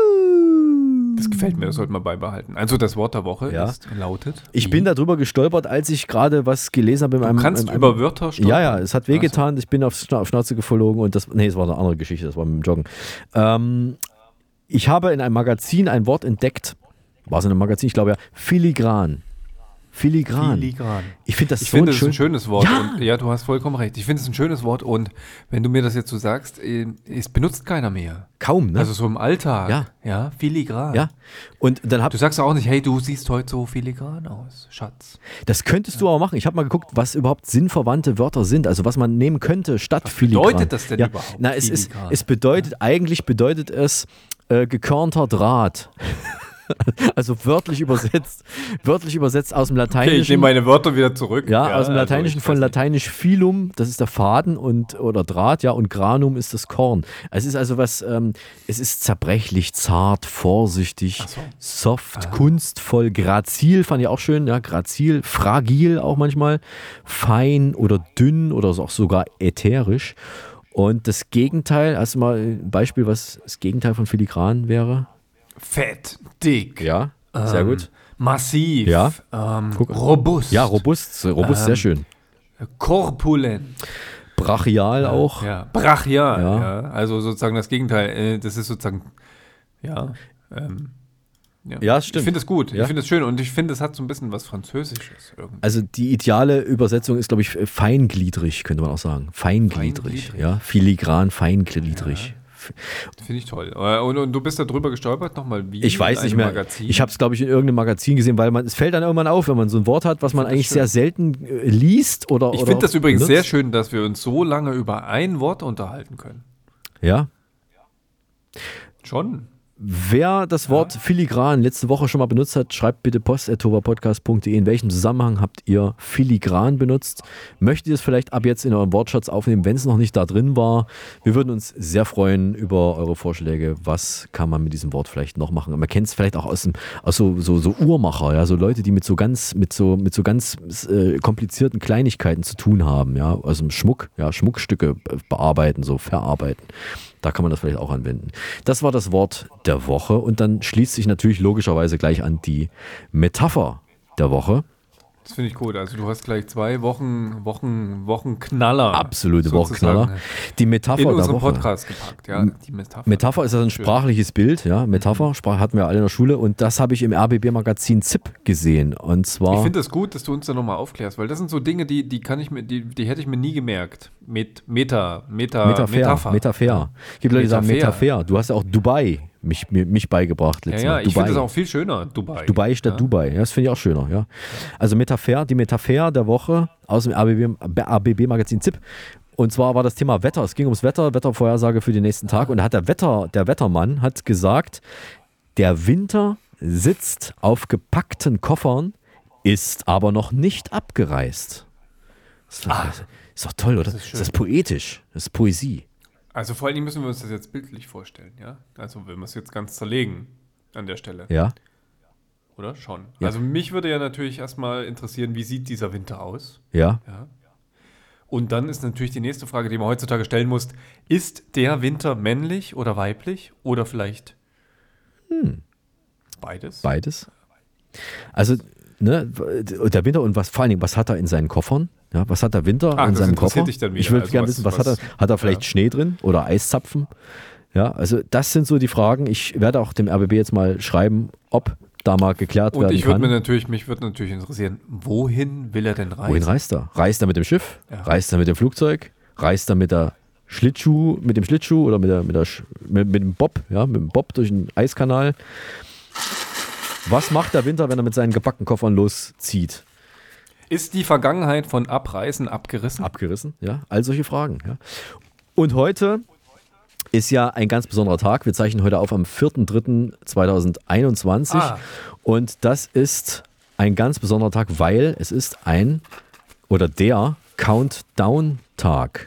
S1: Das gefällt mir, das sollte man beibehalten. Also das Wort der Woche
S2: ja.
S1: ist lautet.
S2: Ich bin darüber gestolpert, als ich gerade was gelesen habe.
S1: Du
S2: einem,
S1: kannst
S2: einem,
S1: über Wörter stolpern?
S2: Ja, ja, es hat wehgetan. Also. Ich bin auf, Schna- auf Schnauze geflogen und das. Nee, es war eine andere Geschichte, das war mit dem Joggen. Ähm, ich habe in einem Magazin ein Wort entdeckt. War es in einem Magazin? Ich glaube ja. Filigran. Filigran.
S1: Filigran.
S2: Ich finde das
S1: ich
S2: so
S1: find,
S2: ein,
S1: das
S2: schön
S1: ein schönes Wort.
S2: Ja.
S1: Und, ja, du hast vollkommen recht. Ich finde es ein schönes Wort und wenn du mir das jetzt so sagst, es benutzt keiner mehr.
S2: Kaum, ne?
S1: Also so im Alltag.
S2: Ja.
S1: Ja, filigran.
S2: Ja. Und dann hab,
S1: du sagst auch nicht, hey, du siehst heute so filigran aus, Schatz.
S2: Das könntest du auch machen. Ich habe mal geguckt, was überhaupt sinnverwandte Wörter sind. Also was man nehmen könnte statt
S1: was
S2: Filigran.
S1: Was bedeutet das denn
S2: ja.
S1: überhaupt?
S2: Na, es, ist, es bedeutet, ja. eigentlich bedeutet es äh, gekörnter Draht. Also wörtlich übersetzt, wörtlich übersetzt aus dem Lateinischen.
S1: Okay, ich nehme meine Wörter wieder zurück.
S2: Ja, ja aus dem Lateinischen
S1: also
S2: von lateinisch filum, das ist der Faden und oder Draht, ja, und granum ist das Korn. Es ist also was, ähm, es ist zerbrechlich, zart, vorsichtig, so. soft, Aha. kunstvoll, grazil, fand ich auch schön, ja, grazil, fragil auch manchmal, fein oder dünn oder auch sogar ätherisch. Und das Gegenteil, hast du mal ein Beispiel, was das Gegenteil von filigran wäre?
S1: Fett, dick.
S2: Ja, sehr
S1: ähm,
S2: gut.
S1: Massiv.
S2: Ja.
S1: Ähm, robust.
S2: Ja, robust. Robust, ähm, sehr schön.
S1: Korpulent.
S2: Brachial
S1: ja,
S2: auch.
S1: Ja, brachial.
S2: Ja.
S1: Ja. Also sozusagen das Gegenteil. Das ist sozusagen, ja, ähm, Ja,
S2: ja stimmt.
S1: Ich finde es gut,
S2: ja.
S1: ich finde es schön und ich finde, es hat so ein bisschen was Französisches. Irgendwie.
S2: Also die ideale Übersetzung ist, glaube ich, feingliedrig, könnte man auch sagen. Feingliedrig,
S1: Feingliedrig.
S2: ja. Filigran, feingliedrig.
S1: Ja. Finde ich toll. Und, und du bist da drüber gestolpert nochmal wie?
S2: Ich weiß
S1: in
S2: nicht
S1: einem
S2: mehr.
S1: Magazin?
S2: Ich habe es, glaube ich, in irgendeinem Magazin gesehen, weil man, es fällt dann irgendwann auf, wenn man so ein Wort hat, was man eigentlich sehr selten äh, liest oder
S1: Ich
S2: oder
S1: finde das übrigens
S2: benutzt.
S1: sehr schön, dass wir uns so lange über ein Wort unterhalten können.
S2: Ja.
S1: Schon.
S2: Wer das Wort filigran letzte Woche schon mal benutzt hat, schreibt bitte post at tovapodcast punkt de. In welchem Zusammenhang habt ihr filigran benutzt? Möchtet ihr es vielleicht ab jetzt in eurem Wortschatz aufnehmen, wenn es noch nicht da drin war? Wir würden uns sehr freuen über eure Vorschläge. Was kann man mit diesem Wort vielleicht noch machen? Man kennt es vielleicht auch aus, dem, aus so, so, so Uhrmacher, ja, so Leute, die mit so ganz, mit so, mit so ganz äh, komplizierten Kleinigkeiten zu tun haben, ja, aus dem Schmuck, ja, Schmuckstücke bearbeiten, so verarbeiten. Da kann man das vielleicht auch anwenden. Das war das Wort der Woche und dann schließt sich natürlich logischerweise gleich an die Metapher der Woche.
S1: Das finde ich gut. Also du hast gleich zwei Wochen, Wochen, Wochenknaller.
S2: Absolute
S1: sozusagen
S2: Wochenknaller. Die Metapher
S1: in
S2: der
S1: unseren
S2: Woche.
S1: Podcast gepackt. Ja, die Metapher.
S2: Metapher ist also ein sprachliches Bild. Ja, Metapher Sprach, hatten wir alle in der Schule und das habe ich im R B B-Magazin Z I P gesehen. Und zwar.
S1: Ich finde es gut, dass du uns da nochmal aufklärst, weil das sind so Dinge, die, die kann ich mir, die, die hätte ich mir nie gemerkt. Met, Meta, Meta,
S2: Metaphär.
S1: Metapher.
S2: Metaphär. Es gibt Leute, die sagen Metaphär. Du hast ja auch Dubai mich, mich, mich beigebracht letztes
S1: Ja, ja,
S2: Mal.
S1: ich
S2: Dubai.
S1: finde das auch viel schöner, Dubai.
S2: Dubai statt
S1: ja.
S2: Dubai. Ja, das finde ich auch schöner. Ja. Also Metaphär, die Metaphär der Woche aus dem R B B-Magazin Z I P. Und zwar war das Thema Wetter. Es ging ums Wetter, Wettervorhersage für den nächsten Tag. Und da hat der Wetter, der Wettermann hat gesagt, der Winter sitzt auf gepackten Koffern, ist aber noch nicht abgereist. Das ist, ah, ist doch toll, oder? Das ist, ist das poetisch? Das ist Poesie.
S1: Also vor allen Dingen müssen wir uns das jetzt bildlich vorstellen, ja? Also wenn wir es jetzt ganz zerlegen an der Stelle.
S2: Ja.
S1: Oder? Schon.
S2: Ja.
S1: Also mich würde ja natürlich erstmal interessieren, wie sieht dieser Winter aus?
S2: Ja.
S1: Ja. Und dann ist natürlich die nächste Frage, die man heutzutage stellen muss, ist der Winter männlich oder weiblich oder vielleicht
S2: hm.
S1: beides?
S2: Beides. Also, ne, der Winter und was vor allen Dingen, was hat er in seinen Koffern? Ja, was hat der Winter
S1: Ach,
S2: in
S1: das
S2: seinem
S1: interessiert
S2: Koffer?
S1: dich dann wieder.
S2: Ich würde
S1: Also
S2: gerne
S1: was-
S2: wissen, was,
S1: was-
S2: hat er? Hat er vielleicht
S1: ja.
S2: Schnee drin oder Eiszapfen? Ja, also das sind so die Fragen. Ich werde auch dem R B B jetzt mal schreiben, ob da mal geklärt
S1: Und
S2: werden
S1: ich würde
S2: kann.
S1: mir natürlich, mich würde natürlich interessieren, wohin will er denn reisen?
S2: Wohin reist er? Reist er mit dem Schiff?
S1: Ja.
S2: Reist er mit dem Flugzeug? Reist er mit der Schlittschuh, mit dem Schlittschuh oder mit, der, mit, der, Sch- mit, mit dem Bob, ja, mit dem Bob durch den Eiskanal? Was macht der Winter, wenn er mit seinen gepackten Koffern loszieht?
S1: Ist die Vergangenheit von Abreisen abgerissen?
S2: Abgerissen, ja, all solche Fragen. Ja. Und heute ist ja ein ganz besonderer Tag. Wir zeichnen heute auf am vierten dritten zweitausendeinundzwanzig
S1: Ah.
S2: und das ist ein ganz besonderer Tag, weil es ist ein oder der Countdown-Tag.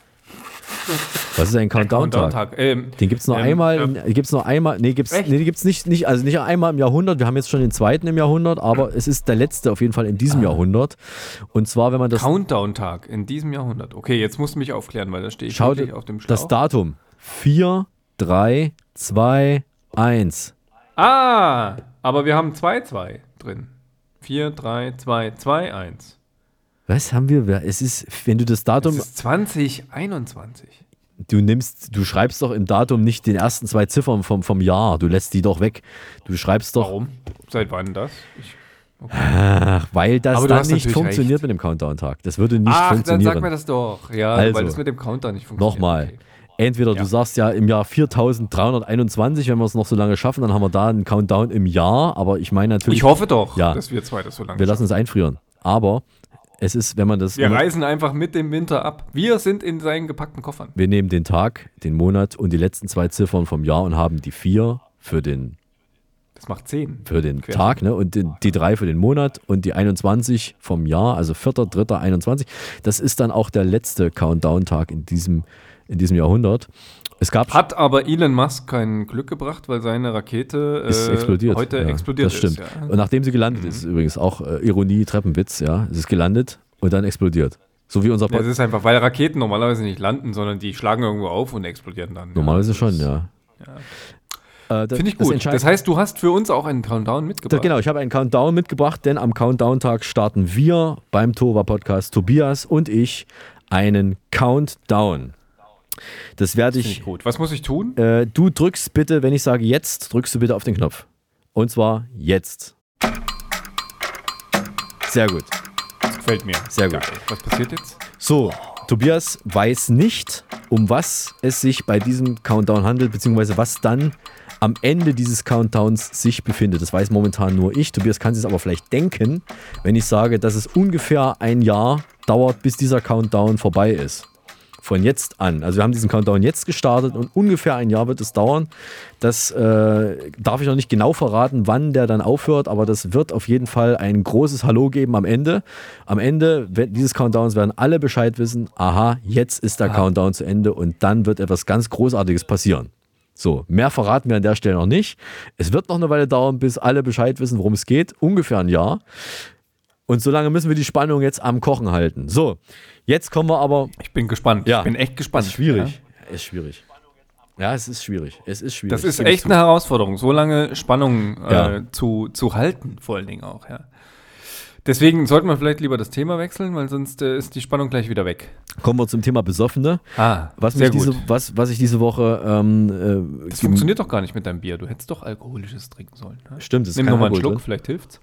S2: Was ist ein Countdown-Tag?
S1: Countdown-Tag. Ähm,
S2: Den gibt es nur
S1: ähm,
S2: einmal,
S1: ähm,
S2: in- gibt's nur einmal, nee, gibt's,
S1: Echt?
S2: nee, die gibt's nicht, nicht, also nicht einmal im Jahrhundert, wir haben jetzt schon den zweiten im Jahrhundert, aber es ist der letzte auf jeden Fall in diesem Jahrhundert. Und zwar, wenn man das,
S1: Countdown-Tag in diesem Jahrhundert. Okay, jetzt musst du mich aufklären, weil da stehe ich
S2: schaut
S1: wirklich auf dem Schlauch.
S2: das Datum, vier, drei, zwei, eins.
S1: Ah, aber wir haben zwei zwei drin. vier, drei, zwei, zwei, eins.
S2: Was haben wir? Es ist, wenn du das Datum,
S1: Das ist zwanzig einundzwanzig.
S2: du nimmst, du schreibst doch im Datum nicht den ersten zwei Ziffern vom, vom Jahr, du lässt die doch weg. Du schreibst doch,
S1: Warum? Seit wann das? Ich, okay.
S2: ach, weil das
S1: Aber du
S2: dann
S1: hast
S2: nicht
S1: natürlich
S2: funktioniert
S1: recht.
S2: mit dem Countdown-Tag. Das würde nicht
S1: Ach, dann
S2: funktionieren.
S1: sag mir das doch. Ja,
S2: Also,
S1: weil das mit dem Countdown nicht funktioniert.
S2: Nochmal.
S1: Okay.
S2: Entweder
S1: Ja.
S2: du sagst ja im Jahr viertausenddreihunderteinundzwanzig, wenn wir es noch so lange schaffen, dann haben wir da einen Countdown im Jahr, aber ich meine natürlich,
S1: Ich hoffe doch,
S2: Ja.
S1: dass wir zwei das so lange
S2: wir lassen es einfrieren. Aber es ist, wenn man das,
S1: Wir
S2: wenn man,
S1: reisen einfach mit dem Winter ab. Wir sind in seinen gepackten Koffern.
S2: wir nehmen den Tag, den Monat und die letzten zwei Ziffern vom Jahr und haben die vier für den,
S1: Das macht zehn.
S2: für den
S1: Querschnitt.
S2: Tag, ne? Und den, die drei für den Monat und die einundzwanzig vom Jahr, also vierter dritter einundzwanzig. Das ist dann auch der letzte Countdown-Tag in diesem, in diesem Jahrhundert. Es gab
S1: Hat aber Elon Musk kein Glück gebracht, weil seine Rakete äh,
S2: ist explodiert.
S1: heute
S2: ja,
S1: explodiert
S2: das stimmt.
S1: ist. Ja.
S2: Und nachdem sie gelandet ist, übrigens auch äh, Ironie, Treppenwitz, ja, es ist gelandet und dann explodiert. So wie unser
S1: Ja,
S2: Pod-
S1: es ist einfach, weil Raketen normalerweise nicht landen, sondern die schlagen irgendwo auf und explodieren dann.
S2: Normalerweise
S1: ja,
S2: schon,
S1: das-
S2: ja. Äh, das-
S1: Finde ich
S2: das
S1: gut.
S2: entscheid-
S1: Das heißt, du hast für uns auch einen Countdown
S2: Da,
S1: mitgebracht.
S2: genau, ich habe einen Countdown mitgebracht, denn am Countdown-Tag starten wir beim Tova-Podcast, Tobias und ich, einen Countdown. Das werde
S1: Finde
S2: ich,
S1: ich gut. Was muss ich tun?
S2: äh, du drückst bitte, wenn ich sage jetzt, drückst du bitte auf den Knopf. Und zwar jetzt. Sehr gut.
S1: Das gefällt mir.
S2: Sehr gut.
S1: Geil. Was passiert jetzt?
S2: So, Tobias weiß nicht, um was es sich bei diesem Countdown handelt, beziehungsweise was dann am Ende dieses Countdowns sich befindet. Das weiß momentan nur ich. Tobias kann sich aber vielleicht denken, wenn ich sage, dass es ungefähr ein Jahr dauert, bis dieser Countdown vorbei ist. Von jetzt an. Also wir haben diesen Countdown jetzt gestartet und ungefähr ein Jahr wird es dauern. Das äh, darf ich noch nicht genau verraten, wann der dann aufhört, aber das wird auf jeden Fall ein großes Hallo geben am Ende. Am Ende dieses Countdowns werden alle Bescheid wissen, aha, jetzt ist der ah. Countdown zu Ende und dann wird etwas ganz Großartiges passieren. So, mehr verraten wir an der Stelle noch nicht. Es wird noch eine Weile dauern, bis alle Bescheid wissen, worum es geht. Ungefähr ein Jahr. Und solange müssen wir die Spannung jetzt am Kochen halten. So, jetzt kommen wir aber...
S1: Ich bin gespannt.
S2: Ja,
S1: ich bin echt gespannt.
S2: Ist schwierig. Ja? Ist schwierig. Ja, es ist schwierig. Es ist schwierig.
S1: Das ist echt eine Herausforderung, so lange Spannung äh, ja. zu, zu halten, vor allen Dingen auch. Ja. Deswegen sollten wir vielleicht lieber das Thema wechseln, weil sonst äh, ist die Spannung gleich wieder weg.
S2: Kommen wir zum Thema Besoffene.
S1: Ah,
S2: was
S1: sehr
S2: mich diese,
S1: gut.
S2: Was, was ich diese Woche... Ähm, äh,
S1: das funktioniert doch gar nicht mit deinem Bier. Du hättest doch alkoholisches trinken sollen. Ne?
S2: Stimmt, es ist
S1: Nimm
S2: kein
S1: nochmal einen
S2: Alkohol
S1: Schluck,
S2: drin.
S1: vielleicht hilft's.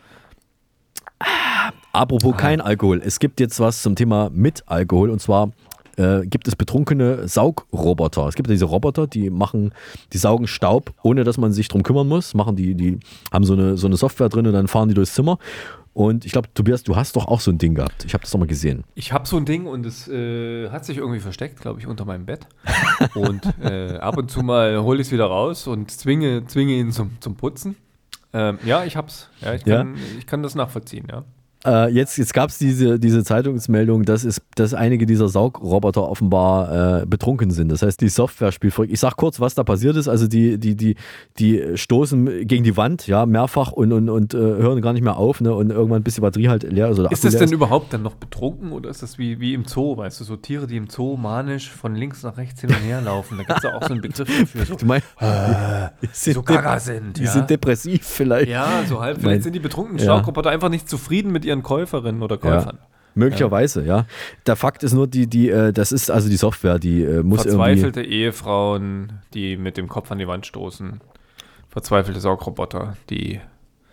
S2: Apropos ah. kein Alkohol. Es gibt jetzt was zum Thema mit Alkohol und zwar äh, gibt es betrunkene Saugroboter. Es gibt ja diese Roboter, die machen, die saugen Staub, ohne dass man sich drum kümmern muss. Machen die, die haben so eine, so eine Software drin und dann fahren die durchs Zimmer. Und ich glaube, Tobias, du hast doch auch so ein Ding gehabt. Ich habe das doch mal gesehen.
S1: Ich habe so ein Ding und es äh, hat sich irgendwie versteckt, glaube ich, unter meinem Bett. Und äh, ab und zu mal hole ich es wieder raus und zwinge, zwinge ihn zum, zum Putzen. Ähm, ja, ich hab's. Ja, ich kann, ja. ich kann das nachvollziehen, ja.
S2: Äh, jetzt jetzt gab es diese, diese Zeitungsmeldung, dass, es, dass einige dieser Saugroboter offenbar äh, betrunken sind. Das heißt, die Software spielt verrückt. Ich sag kurz, was da passiert ist. Also die, die, die, die stoßen gegen die Wand, ja, mehrfach und, und, und äh, hören gar nicht mehr auf, ne? Und irgendwann bis die Batterie halt leer ist. Oder
S1: ist das denn ist. überhaupt dann noch betrunken oder ist das wie, wie im Zoo, weißt du, so Tiere, die im Zoo manisch von links nach rechts hin und her laufen? Da gibt es ja auch so einen Begriff dafür. So,
S2: du meinst,
S1: äh, die so gaga sind.
S2: Die
S1: ja?
S2: sind depressiv vielleicht.
S1: Ja, so halb. Vielleicht sind die betrunkenen Saugroboter ja. einfach nicht zufrieden mit ihren Käuferinnen oder Käufern.
S2: Ja, möglicherweise, ja. ja. Der Fakt ist nur, die, die, äh, das ist also die Software, die äh, muss
S1: Verzweifelte
S2: irgendwie...
S1: Ehefrauen, die mit dem Kopf an die Wand stoßen. Verzweifelte Saugroboter, die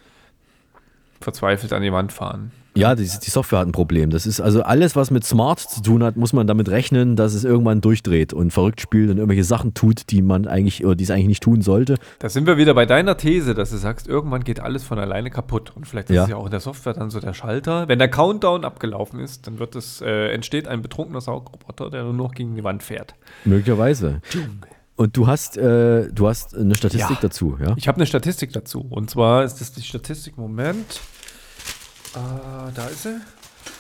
S1: verzweifelt an die Wand fahren.
S2: Ja, die, die Software hat ein Problem. Das ist also alles, was mit Smart zu tun hat, muss man damit rechnen, dass es irgendwann durchdreht und verrückt spielt und irgendwelche Sachen tut, die man eigentlich oder die es eigentlich nicht tun sollte.
S1: Da sind wir wieder bei deiner These, dass du sagst, irgendwann geht alles von alleine kaputt. Und vielleicht ist
S2: ja.
S1: es ja auch in der Software dann so der Schalter. Wenn der Countdown abgelaufen ist, dann wird es, äh, entsteht ein betrunkener Saugroboter, der nur noch gegen die Wand fährt.
S2: Möglicherweise. Und du hast, äh, du hast eine Statistik ja. dazu, ja?
S1: Ich habe eine Statistik dazu. Und zwar ist das die Statistik, Moment. Uh, da ist sie.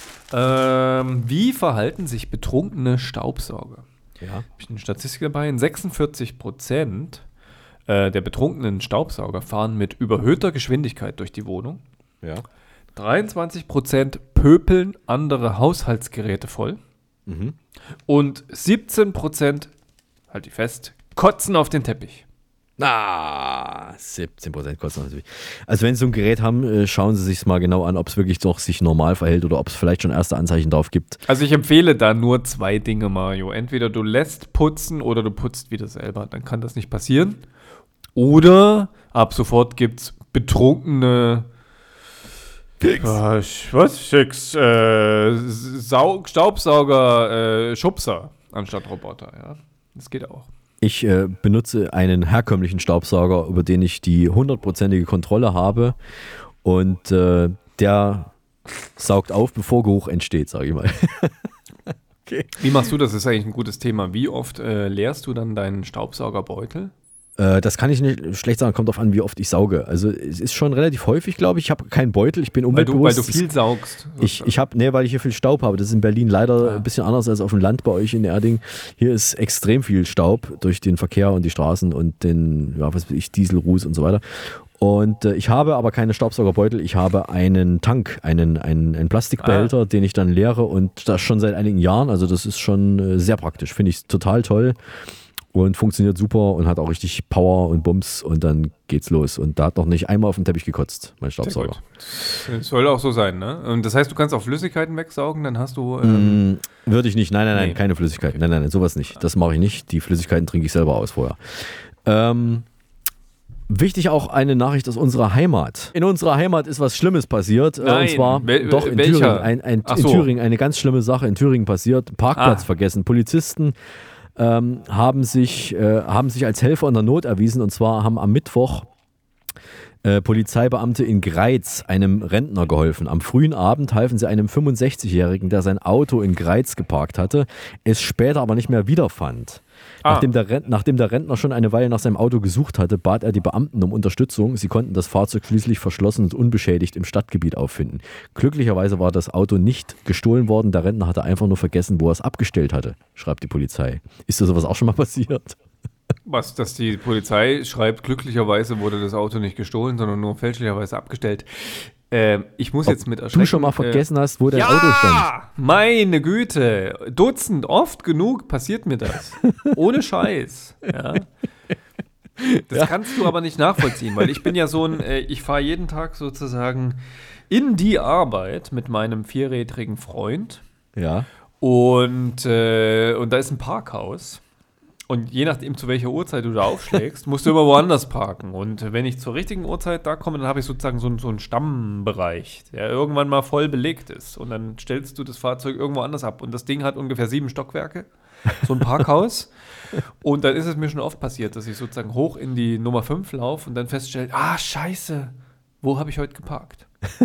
S1: Ähm, wie verhalten sich betrunkene Staubsauger?
S2: Ja.
S1: Habe ich eine Statistik dabei. sechsundvierzig Prozent äh, der betrunkenen Staubsauger fahren mit überhöhter Geschwindigkeit durch die Wohnung.
S2: Ja.
S1: dreiundzwanzig Prozent pöpeln andere Haushaltsgeräte voll.
S2: Mhm.
S1: Und siebzehn Prozent, halt die fest, kotzen auf den Teppich.
S2: Ah, siebzehn Prozent kosten natürlich. Also wenn Sie so ein Gerät haben, schauen Sie sich mal genau an, ob es wirklich doch sich normal verhält oder ob es vielleicht schon erste Anzeichen darauf gibt.
S1: Also ich empfehle da nur zwei Dinge, Mario. Entweder du lässt putzen oder du putzt wieder selber. Dann kann das nicht passieren. Oder ab sofort gibt es betrunkene
S2: Kicks.
S1: Äh, was? Kicks? Äh, Saug- Staubsauger, äh, Schubser anstatt Roboter. Ja, das geht auch.
S2: Ich äh, benutze einen herkömmlichen Staubsauger, über den ich die hundertprozentige Kontrolle habe und äh, der saugt auf, bevor Geruch entsteht, sage ich mal.
S1: Okay. Wie machst du das? Das ist eigentlich ein gutes Thema. Wie oft äh, leerst du dann deinen Staubsaugerbeutel?
S2: Äh, das kann ich nicht schlecht sagen, kommt darauf an, wie oft ich sauge. Also es ist schon relativ häufig, glaube ich. Ich habe keinen Beutel, ich bin umweltbewusst.
S1: Weil du, weil du viel saugst.
S2: Ich, ich habe, nee, weil ich hier viel Staub habe. Das ist in Berlin leider ah. ein bisschen anders als auf dem Land bei euch in Erding. Hier ist extrem viel Staub durch den Verkehr und die Straßen und den, ja, was weiß ich, Dieselruß und so weiter. Und äh, ich habe aber keine Staubsaugerbeutel, ich habe einen Tank, einen, einen, einen Plastikbehälter, ah. den ich dann leere und das schon seit einigen Jahren. Also das ist schon äh, sehr praktisch, finde ich total toll. Und funktioniert super und hat auch richtig Power und Bums und dann geht's los. Und da hat noch nicht einmal auf den Teppich gekotzt, mein Staubsauger.
S1: Das soll auch so sein, ne? Und das heißt, du kannst auch Flüssigkeiten wegsaugen, dann hast du... Ähm
S2: mm, würde ich nicht, nein, nein, nein, nee. keine Flüssigkeiten.
S1: Okay.
S2: Nein, nein, nein, sowas nicht. Das mache ich nicht. Die Flüssigkeiten trinke ich selber aus vorher. Ähm, Wichtig auch eine Nachricht aus unserer Heimat. In unserer Heimat ist was Schlimmes passiert. Nein, äh, und zwar
S1: wel-
S2: doch in
S1: welcher?
S2: Thüringen. Ein, ein, in
S1: so.
S2: Thüringen eine ganz schlimme Sache in Thüringen passiert. Parkplatz
S1: Ah.
S2: vergessen. Polizisten ähm, haben, sich, äh, haben sich als Helfer in der Not erwiesen. Und zwar haben am Mittwoch äh, Polizeibeamte in Greiz einem Rentner geholfen. Am frühen Abend halfen sie einem fünfundsechzigjährigen, der sein Auto in Greiz geparkt hatte, es später aber nicht mehr wiederfand.
S1: Ah.
S2: Nachdem, der Rent, nachdem der Rentner schon eine Weile nach seinem Auto gesucht hatte, bat er die Beamten um Unterstützung. Sie konnten das Fahrzeug schließlich verschlossen und unbeschädigt im Stadtgebiet auffinden. Glücklicherweise war das Auto nicht gestohlen worden. Der Rentner hatte einfach nur vergessen, wo er es abgestellt hatte, schreibt die Polizei. Ist dir sowas auch schon mal passiert?
S1: Was, dass die Polizei schreibt, glücklicherweise wurde das Auto nicht gestohlen, sondern nur fälschlicherweise abgestellt. Ähm, ich muss
S2: Ob
S1: jetzt mit erschrecken.
S2: du schon mal vergessen
S1: äh,
S2: hast, wo dein
S1: ja,
S2: Auto stand?
S1: Meine Güte. Dutzend, oft genug passiert mir das. Ohne Scheiß. Ja. Das
S2: Ja.
S1: kannst du aber nicht nachvollziehen, weil ich bin ja so ein, äh, ich fahre jeden Tag sozusagen in die Arbeit mit meinem vierrädrigen Freund.
S2: Ja.
S1: Und, äh, und da ist ein Parkhaus. Und je nachdem, zu welcher Uhrzeit du da aufschlägst, musst du immer woanders parken. Und wenn ich zur richtigen Uhrzeit da komme, dann habe ich sozusagen so, einen- so einen Stammbereich, der irgendwann mal voll belegt ist. Und dann stellst du das Fahrzeug irgendwo anders ab. Und das Ding hat ungefähr sieben Stockwerke, so ein Parkhaus. Und dann ist es mir schon oft passiert, dass ich sozusagen hoch in die Nummer fünf laufe und dann feststelle, ah, scheiße, wo habe ich heute geparkt?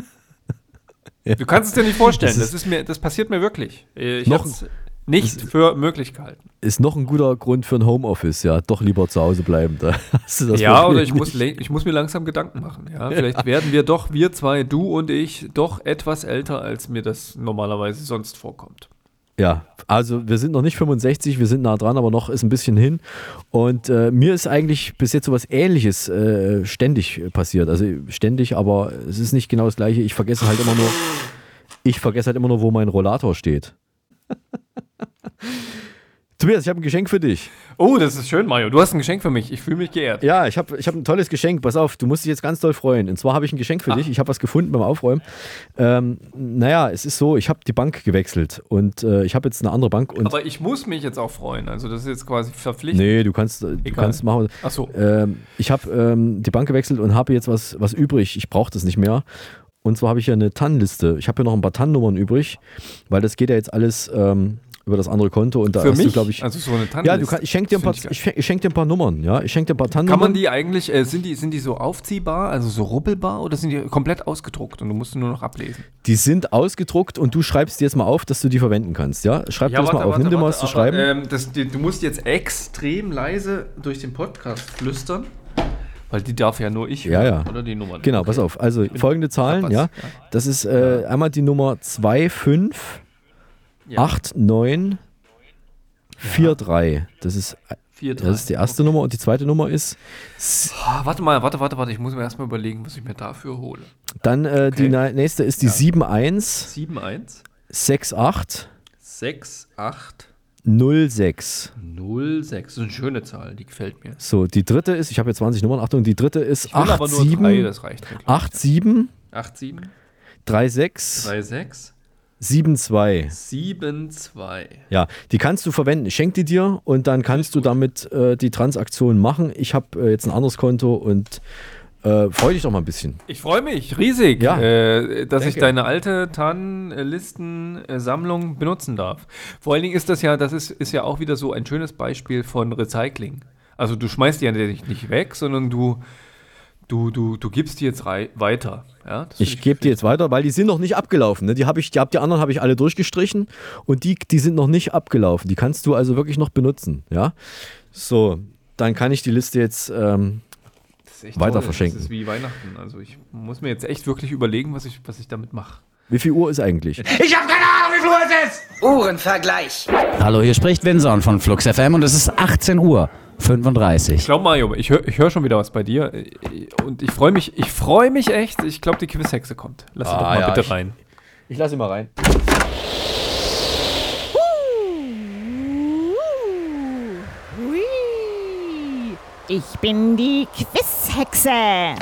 S2: Ja.
S1: Du kannst es dir nicht vorstellen,
S2: Das
S1: das,
S2: ist-
S1: ist mir, das passiert mir wirklich. Ich
S2: Noch-
S1: hab's nicht für möglich gehalten.
S2: Ist noch ein guter Grund für ein Homeoffice, ja. Doch lieber zu Hause bleiben. Da hast du das
S1: Ja,
S2: Problem
S1: oder ich muss,
S2: nicht.
S1: le- ich muss mir langsam Gedanken machen. Ja? Vielleicht werden wir doch, wir zwei, du und ich, doch etwas älter, als mir das normalerweise sonst vorkommt.
S2: Ja, also wir sind noch nicht fünfundsechzig, wir sind nah dran, aber noch ist ein bisschen hin. Und äh, mir ist eigentlich bis jetzt sowas Ähnliches äh, ständig passiert. Also ständig, aber es ist nicht genau das Gleiche. Ich vergesse halt immer nur, ich vergesse halt immer nur, wo mein Rollator steht. Tobias, ich habe ein Geschenk für dich.
S1: Oh, das ist schön, Mario. Du hast ein Geschenk für mich. Ich fühle mich geehrt.
S2: Ja, ich habe ich hab ein tolles Geschenk. Pass auf, du musst dich jetzt ganz doll freuen. Und zwar habe ich ein Geschenk für
S1: Ach.
S2: dich. Ich habe was gefunden beim Aufräumen. Ähm, naja, es ist so, ich habe die Bank gewechselt und äh, ich habe jetzt eine andere Bank. Und
S1: Aber ich muss mich jetzt auch freuen. Also das ist jetzt quasi verpflichtend.
S2: nee, du kannst, du
S1: Egal.
S2: kannst machen.
S1: Ach so.
S2: Ähm, ich habe ähm, die Bank gewechselt und habe jetzt was, was übrig. Ich brauche das nicht mehr. Und zwar habe ich ja eine T A N-Liste. Ich habe hier noch ein paar T A N-Nummern übrig, weil das geht ja jetzt alles ähm, über das andere Konto. Und da
S1: Für
S2: hast
S1: mich?
S2: du, glaube ich.
S1: Also so eine
S2: Ja, du
S1: Tannenliste.
S2: kann, ich schenke dir, ein paar-
S1: Find ich
S2: ich schenk- ich schenk dir ein paar Nummern. Ja? Ich schenke dir ein paar T A N-Nummern.
S1: Kann man die eigentlich, äh, sind, die, sind die so aufziehbar, also so rubbelbar oder sind die komplett ausgedruckt und du musst sie nur noch ablesen?
S2: Die sind ausgedruckt und du schreibst die jetzt mal auf, dass du die verwenden kannst. Ja? Schreib dir das mal auf. Nimm dir mal was zu schreiben.
S1: Ähm, das, die, du musst jetzt extrem leise durch den Podcast flüstern, weil die darf ja nur ich
S2: Ja,
S1: hören,
S2: ja.
S1: oder die Nummern.
S2: Genau,
S1: Okay.
S2: pass auf. Also
S1: bin-
S2: folgende Zahlen,
S1: was,
S2: ja.
S1: ja.
S2: Das ist äh, einmal die Nummer zwei fünf
S1: Ja.
S2: acht neun vier drei. Das ist,
S1: Vier, drei.
S2: das ist die erste Nummer und die zweite Nummer ist s-
S1: Ah, warte mal, warte, warte, warte. Ich muss mir erstmal überlegen, was ich mir dafür hole.
S2: dann äh, die
S1: Okay.
S2: na- nächste ist die
S1: Ja.
S2: sieben eins
S1: sieben eins
S2: sechs acht
S1: sechs acht
S2: null sechs.
S1: null sechs. Das ist eine schöne Zahl, die gefällt mir.
S2: So, die dritte ist, ich habe jetzt zwanzig Nummern, Achtung, die dritte ist
S1: Ich will aber
S2: acht
S1: nur drei,
S2: sieben
S1: das reicht wirklich.
S2: acht sieben
S1: acht sieben
S2: drei sechs
S1: drei sechs
S2: sieben zwei.
S1: sieben zwei.
S2: Ja, die kannst du verwenden. Ich schenke die dir und dann kannst du damit äh, die Transaktion machen. Ich habe äh, jetzt ein anderes Konto und äh, freu dich doch mal ein bisschen.
S1: Ich freue mich riesig,
S2: Ja.
S1: äh, dass ich
S2: Danke.
S1: deine alte T A N-Listen-Sammlung benutzen darf. Vor allen Dingen ist das ja, das ist, ist ja auch wieder so ein schönes Beispiel von Recycling. Also du schmeißt die ja nicht nicht weg, sondern du, du, du, du gibst die jetzt rei- weiter. Ja, das
S2: Ich
S1: find
S2: gebe die jetzt weiter, weil die sind noch nicht abgelaufen. Ne? Die habe ich, die, hab, die anderen habe ich alle durchgestrichen und die, die sind noch nicht abgelaufen. Die kannst du also wirklich noch benutzen. Ja, so, dann kann ich die Liste jetzt ähm,
S1: Das ist echt
S2: weiter
S1: toll.
S2: verschenken.
S1: Das ist wie Weihnachten. Also ich muss mir jetzt echt wirklich überlegen, was ich, was ich damit mache.
S2: Wie viel Uhr ist eigentlich?
S3: Ich habe keine Ahnung, wie viel Uhr es ist! Uhrenvergleich.
S4: Hallo, hier spricht Vinson von Flux F M und es ist achtzehn Uhr fünfunddreißig.
S1: Ich glaube, Mario, ich höre ich hör schon wieder was bei dir. Und ich freue mich, ich freue mich echt. Ich glaube, die Quizhexe kommt. Lass sie
S2: Ah,
S1: doch mal
S2: ja,
S1: bitte
S2: ich-
S1: rein.
S2: Ich lasse ihn mal rein.
S5: Hui. Ich bin die Quizhexe.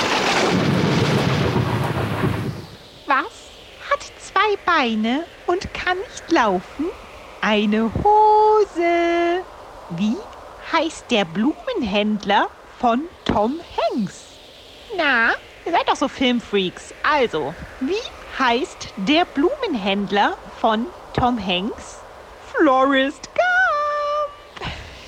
S6: Was hat zwei Beine und kann nicht laufen? Eine Hose. Wie heißt der Blumenhändler von Tom Hanks. Na, ihr seid doch so Filmfreaks. Also, wie heißt der Blumenhändler von Tom Hanks? Florist Gump.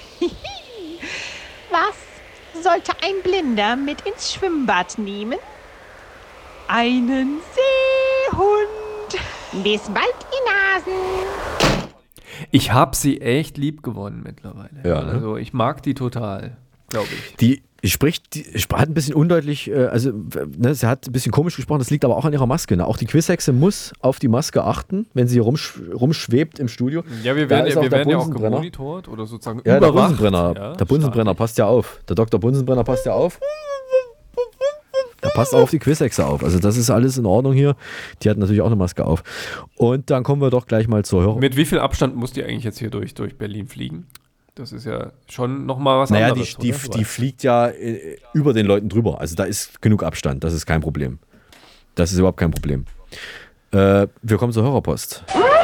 S6: Was sollte ein Blinder mit ins Schwimmbad nehmen? Einen Seehund. Bis bald, ihr Nasen.
S1: Ich habe sie echt lieb gewonnen mittlerweile.
S2: Ja, ne?
S1: Also ich mag die total, glaube ich.
S2: Die spricht, die hat ein bisschen undeutlich, äh, also ne, sie hat ein bisschen komisch gesprochen, das liegt aber auch an ihrer Maske. Ne? Auch die Quizhexe muss auf die Maske achten, wenn sie rumsch rumschwebt im Studio.
S1: Ja, wir werden, ja, wir werden ja auch gemonitort oder sozusagen
S2: ja,
S1: überwacht.
S2: Der Bunsenbrenner,
S1: ja,
S2: der Bunsenbrenner passt ja auf. Der Doktor Bunsenbrenner passt ja auf. Da passt auch auf die Quizhexe auf. Also das ist alles in Ordnung hier. Die hat natürlich auch eine Maske auf. Und dann kommen wir doch gleich mal zur Hörung.
S1: Mit wie viel Abstand muss die eigentlich jetzt hier durch, durch Berlin fliegen? Das ist ja schon nochmal was
S2: naja,
S1: anderes.
S2: Naja, die, die, die fliegt ja äh, über den Leuten drüber. Also da ist genug Abstand. Das ist kein Problem. Das ist überhaupt kein Problem. Äh, wir kommen zur Hörerpost.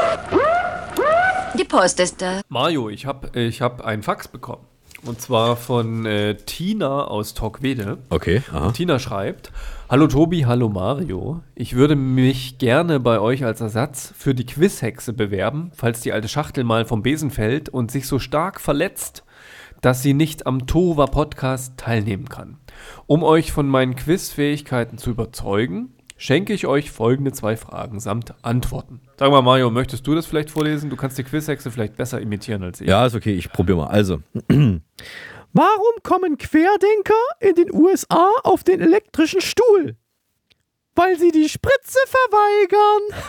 S7: Die Post ist da.
S1: Mario, ich habe ich hab einen Fax bekommen. Und zwar von äh, Tina aus Torquede.
S2: Okay. Aha.
S1: Und Tina schreibt: Hallo Tobi, hallo Mario. Ich würde mich gerne bei euch als Ersatz für die Quizhexe bewerben, falls die alte Schachtel mal vom Besen fällt und sich so stark verletzt, dass sie nicht am Tohuwa-Podcast teilnehmen kann. Um euch von meinen Quizfähigkeiten zu überzeugen, schenke ich euch folgende zwei Fragen samt Antworten. Sag mal, Mario, möchtest du das vielleicht vorlesen? Du kannst die Quizhexe vielleicht besser imitieren als ich.
S2: Ja, ist okay, ich probiere mal. Also, warum kommen Querdenker in den U S A auf den elektrischen Stuhl? Weil sie die Spritze verweigern.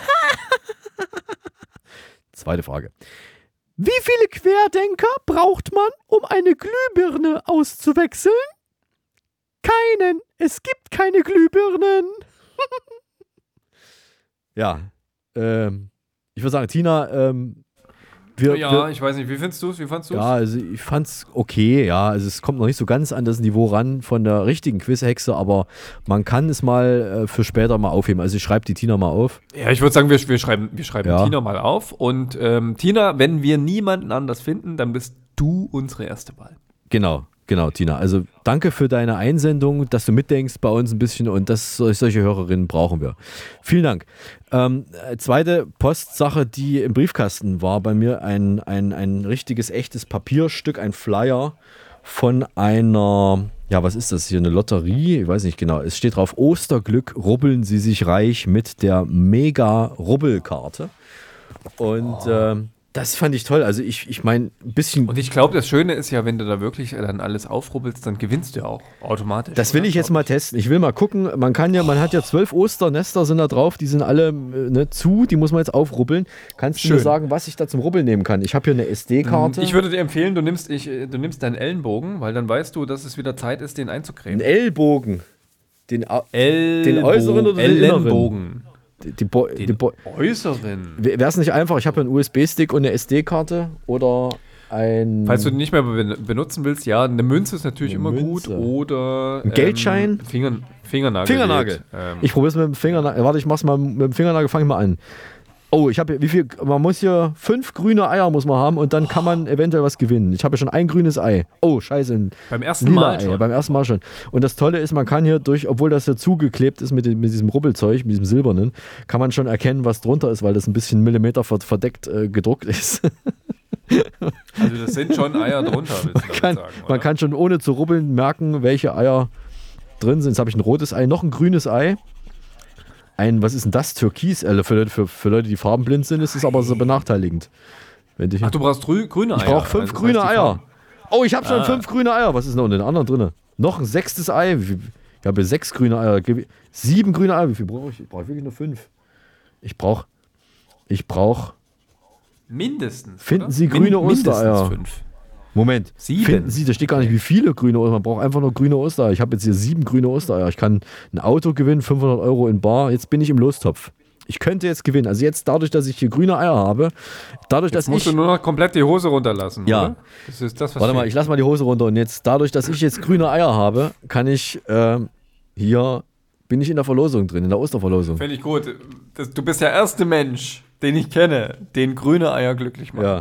S2: Zweite Frage. Wie viele Querdenker braucht man, um eine Glühbirne auszuwechseln? Keinen. Es gibt keine Glühbirnen. Ja, ähm, ich würde sagen, Tina, ähm, wir,
S1: ja,
S2: wir,
S1: ich weiß nicht, wie findest du es? Wie fandst du es?
S2: Ja, also ich fand's okay, ja, also es kommt noch nicht so ganz an das Niveau ran von der richtigen Quizhexe, aber man kann es mal äh, für später mal aufheben. Also ich schreibe die Tina mal auf.
S1: Ja, ich würde sagen, wir, wir schreiben, wir schreiben
S2: ja.
S1: Tina mal auf und ähm, Tina, wenn wir niemanden anders finden, dann bist du unsere erste Wahl.
S2: Genau. Genau, Tina. Also danke für deine Einsendung, dass du mitdenkst bei uns ein bisschen und das, solche Hörerinnen brauchen wir. Vielen Dank. Ähm, zweite Postsache, die im Briefkasten war bei mir ein, ein, ein richtiges, echtes Papierstück, ein Flyer von einer, ja, was ist das hier, eine Lotterie? Ich weiß nicht genau. Es steht drauf, Osterglück, rubbeln Sie sich reich mit der Mega-Rubbelkarte. Und oh. ähm, das fand ich toll. Also ich, ich meine, ein bisschen...
S1: Und ich glaube, das Schöne ist ja, wenn du da wirklich dann alles aufrubbelst, dann gewinnst du ja auch automatisch.
S2: Das will oder? ich jetzt mal testen. Ich will mal gucken. Man kann ja, man hat ja zwölf Osternester sind da drauf, die sind alle ne, zu, die muss man jetzt aufrubbeln. Kannst Schön. du mir sagen, was ich da zum Rubbeln nehmen kann? Ich habe hier eine S D-Karte.
S1: Ich würde dir empfehlen, du nimmst, ich, du nimmst deinen Ellenbogen, weil dann weißt du, dass es wieder Zeit ist, den einzucremen.
S2: Ein Ellbogen? Den,
S1: Ellbo-
S2: den äußeren oder den
S1: Ellenbogen?
S2: Die, die Bo-
S1: den
S2: die Bo-
S1: äußeren.
S2: Wäre es nicht einfach, ich habe einen U S B-Stick und eine S D-Karte oder ein...
S1: Falls du den nicht mehr benutzen willst, ja, eine Münze ist natürlich
S2: eine
S1: immer
S2: Münze.
S1: gut oder...
S2: Ein Geldschein?
S1: Ähm, Finger, Fingernagel.
S2: Fingernagel.
S1: Ähm.
S2: Ich probiere es mit dem Fingernagel. Warte, ich mach's mal mit dem Fingernagel, fange ich mal an. Oh, ich habe wie viel, man muss hier fünf grüne Eier muss man haben und dann kann man eventuell was gewinnen. Ich habe ja schon ein grünes Ei. Oh, scheiße. Ein
S1: beim ersten Mal schon.
S2: Ei, beim ersten Mal schon. Und das Tolle ist, man kann hier durch, obwohl das ja zugeklebt ist mit, dem, mit diesem Rubbelzeug, mit diesem silbernen, kann man schon erkennen, was drunter ist, weil das ein bisschen Millimeter verdeckt äh, gedruckt ist.
S1: Also das sind schon Eier drunter, willst du
S2: man kann,
S1: sagen, oder?
S2: Man kann schon ohne zu rubbeln merken, welche Eier drin sind. Jetzt habe ich ein rotes Ei, noch ein grünes Ei. Ein, was ist denn das? Türkis? Äh, für, für, für Leute, die farbenblind sind, ist es aber so benachteiligend. Wenn
S1: Ach, du brauchst grü- grüne Eier?
S2: Ich brauche fünf
S1: also
S2: grüne
S1: heißt,
S2: Eier. Oh, ich habe schon
S1: ah.
S2: fünf grüne Eier. Was ist noch in den anderen drin? Noch ein sechstes Ei. Ich habe sechs grüne Eier. Sieben grüne Eier. Wie viel brauche ich? Ich brauche wirklich nur fünf. Ich brauche... Ich brauche...
S1: Mindestens,
S2: Finden
S1: oder?
S2: Sie grüne
S1: Min-
S2: Ostereier?
S1: fünf.
S2: Moment.
S1: Sieben.
S2: Finden Sie, da steht gar nicht, wie viele grüne Ostereier. Man braucht einfach nur grüne Ostereier. Ich habe jetzt hier sieben grüne Ostereier. Ich kann ein Auto gewinnen, fünfhundert Euro in Bar. Jetzt bin ich im Lostopf. Ich könnte jetzt gewinnen. Also jetzt dadurch, dass ich hier grüne Eier habe, dadurch,
S1: jetzt
S2: dass
S1: musst
S2: ich...
S1: du nur noch komplett die Hose runterlassen,
S2: ja.
S1: oder? Das ist das, was
S2: Warte
S1: fehlt.
S2: mal, ich lasse mal die Hose runter. Und jetzt dadurch, dass ich jetzt grüne Eier habe, kann ich äh, hier... Bin ich in der Verlosung drin, in der Osterverlosung.
S1: Finde ich gut. Das, du bist der erste Mensch, den ich kenne, den grüne Eier glücklich machen.
S2: Ja.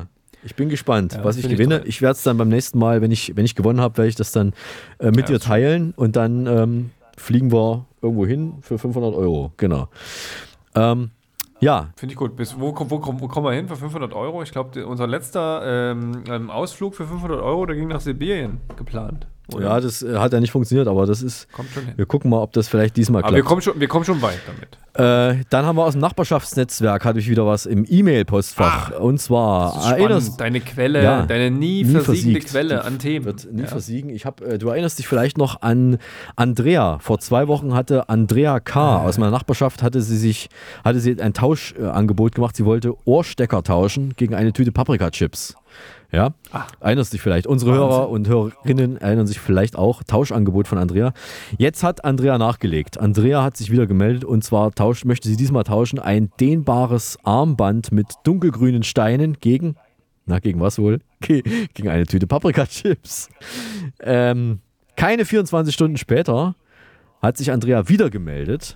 S2: Ich bin gespannt,
S1: Ja,
S2: was ich
S1: find ich
S2: gewinne.
S1: toll.
S2: Ich, werde es dann beim nächsten Mal, wenn ich, wenn ich gewonnen habe, werde ich das dann äh, mit
S1: Ja,
S2: dir teilen und dann ähm, fliegen wir irgendwo hin für fünfhundert Euro. Genau. Ähm, ja.
S1: Finde ich gut. Bis, wo, wo, wo, wo kommen wir hin für fünfhundert Euro? Ich glaube, unser letzter ähm, ähm, Ausflug für fünfhundert Euro, der ging nach Sibirien geplant. Oder?
S2: Ja, das äh, hat ja nicht funktioniert, aber das ist.
S1: Kommt schon hin.
S2: Wir gucken mal, ob das vielleicht diesmal
S1: Aber
S2: klappt.
S1: wir kommen, schon, wir kommen schon weit damit.
S2: Äh, dann haben wir aus dem Nachbarschaftsnetzwerk, hatte ich wieder was im E-Mail-Postfach. Und zwar,
S1: Das ist spannend. Deine Quelle,
S2: Ja,
S1: deine nie,
S2: nie
S1: versiegende
S2: versiegt.
S1: Quelle
S2: Die
S1: an Themen.
S2: Wird nie
S1: Ja.
S2: versiegen. Ich hab, äh, du erinnerst dich vielleicht noch an Andrea. Vor zwei Wochen hatte Andrea K. aus meiner Nachbarschaft hatte sie sich, hatte sie ein Tauschangebot gemacht. Sie wollte Ohrstecker tauschen gegen eine Tüte Paprika-Chips. Ja,
S1: Ah.
S2: erinnerst dich vielleicht. Unsere
S1: Wahnsinn.
S2: Hörer und Hörerinnen erinnern sich vielleicht auch. Tauschangebot von Andrea. Jetzt hat Andrea nachgelegt. Andrea hat sich wieder gemeldet und zwar tauscht, möchte sie diesmal tauschen ein dehnbares Armband mit dunkelgrünen Steinen gegen, na gegen was wohl? Ge- Gegen eine Tüte Paprika-Chips. Ähm, keine vierundzwanzig Stunden später hat sich Andrea wieder gemeldet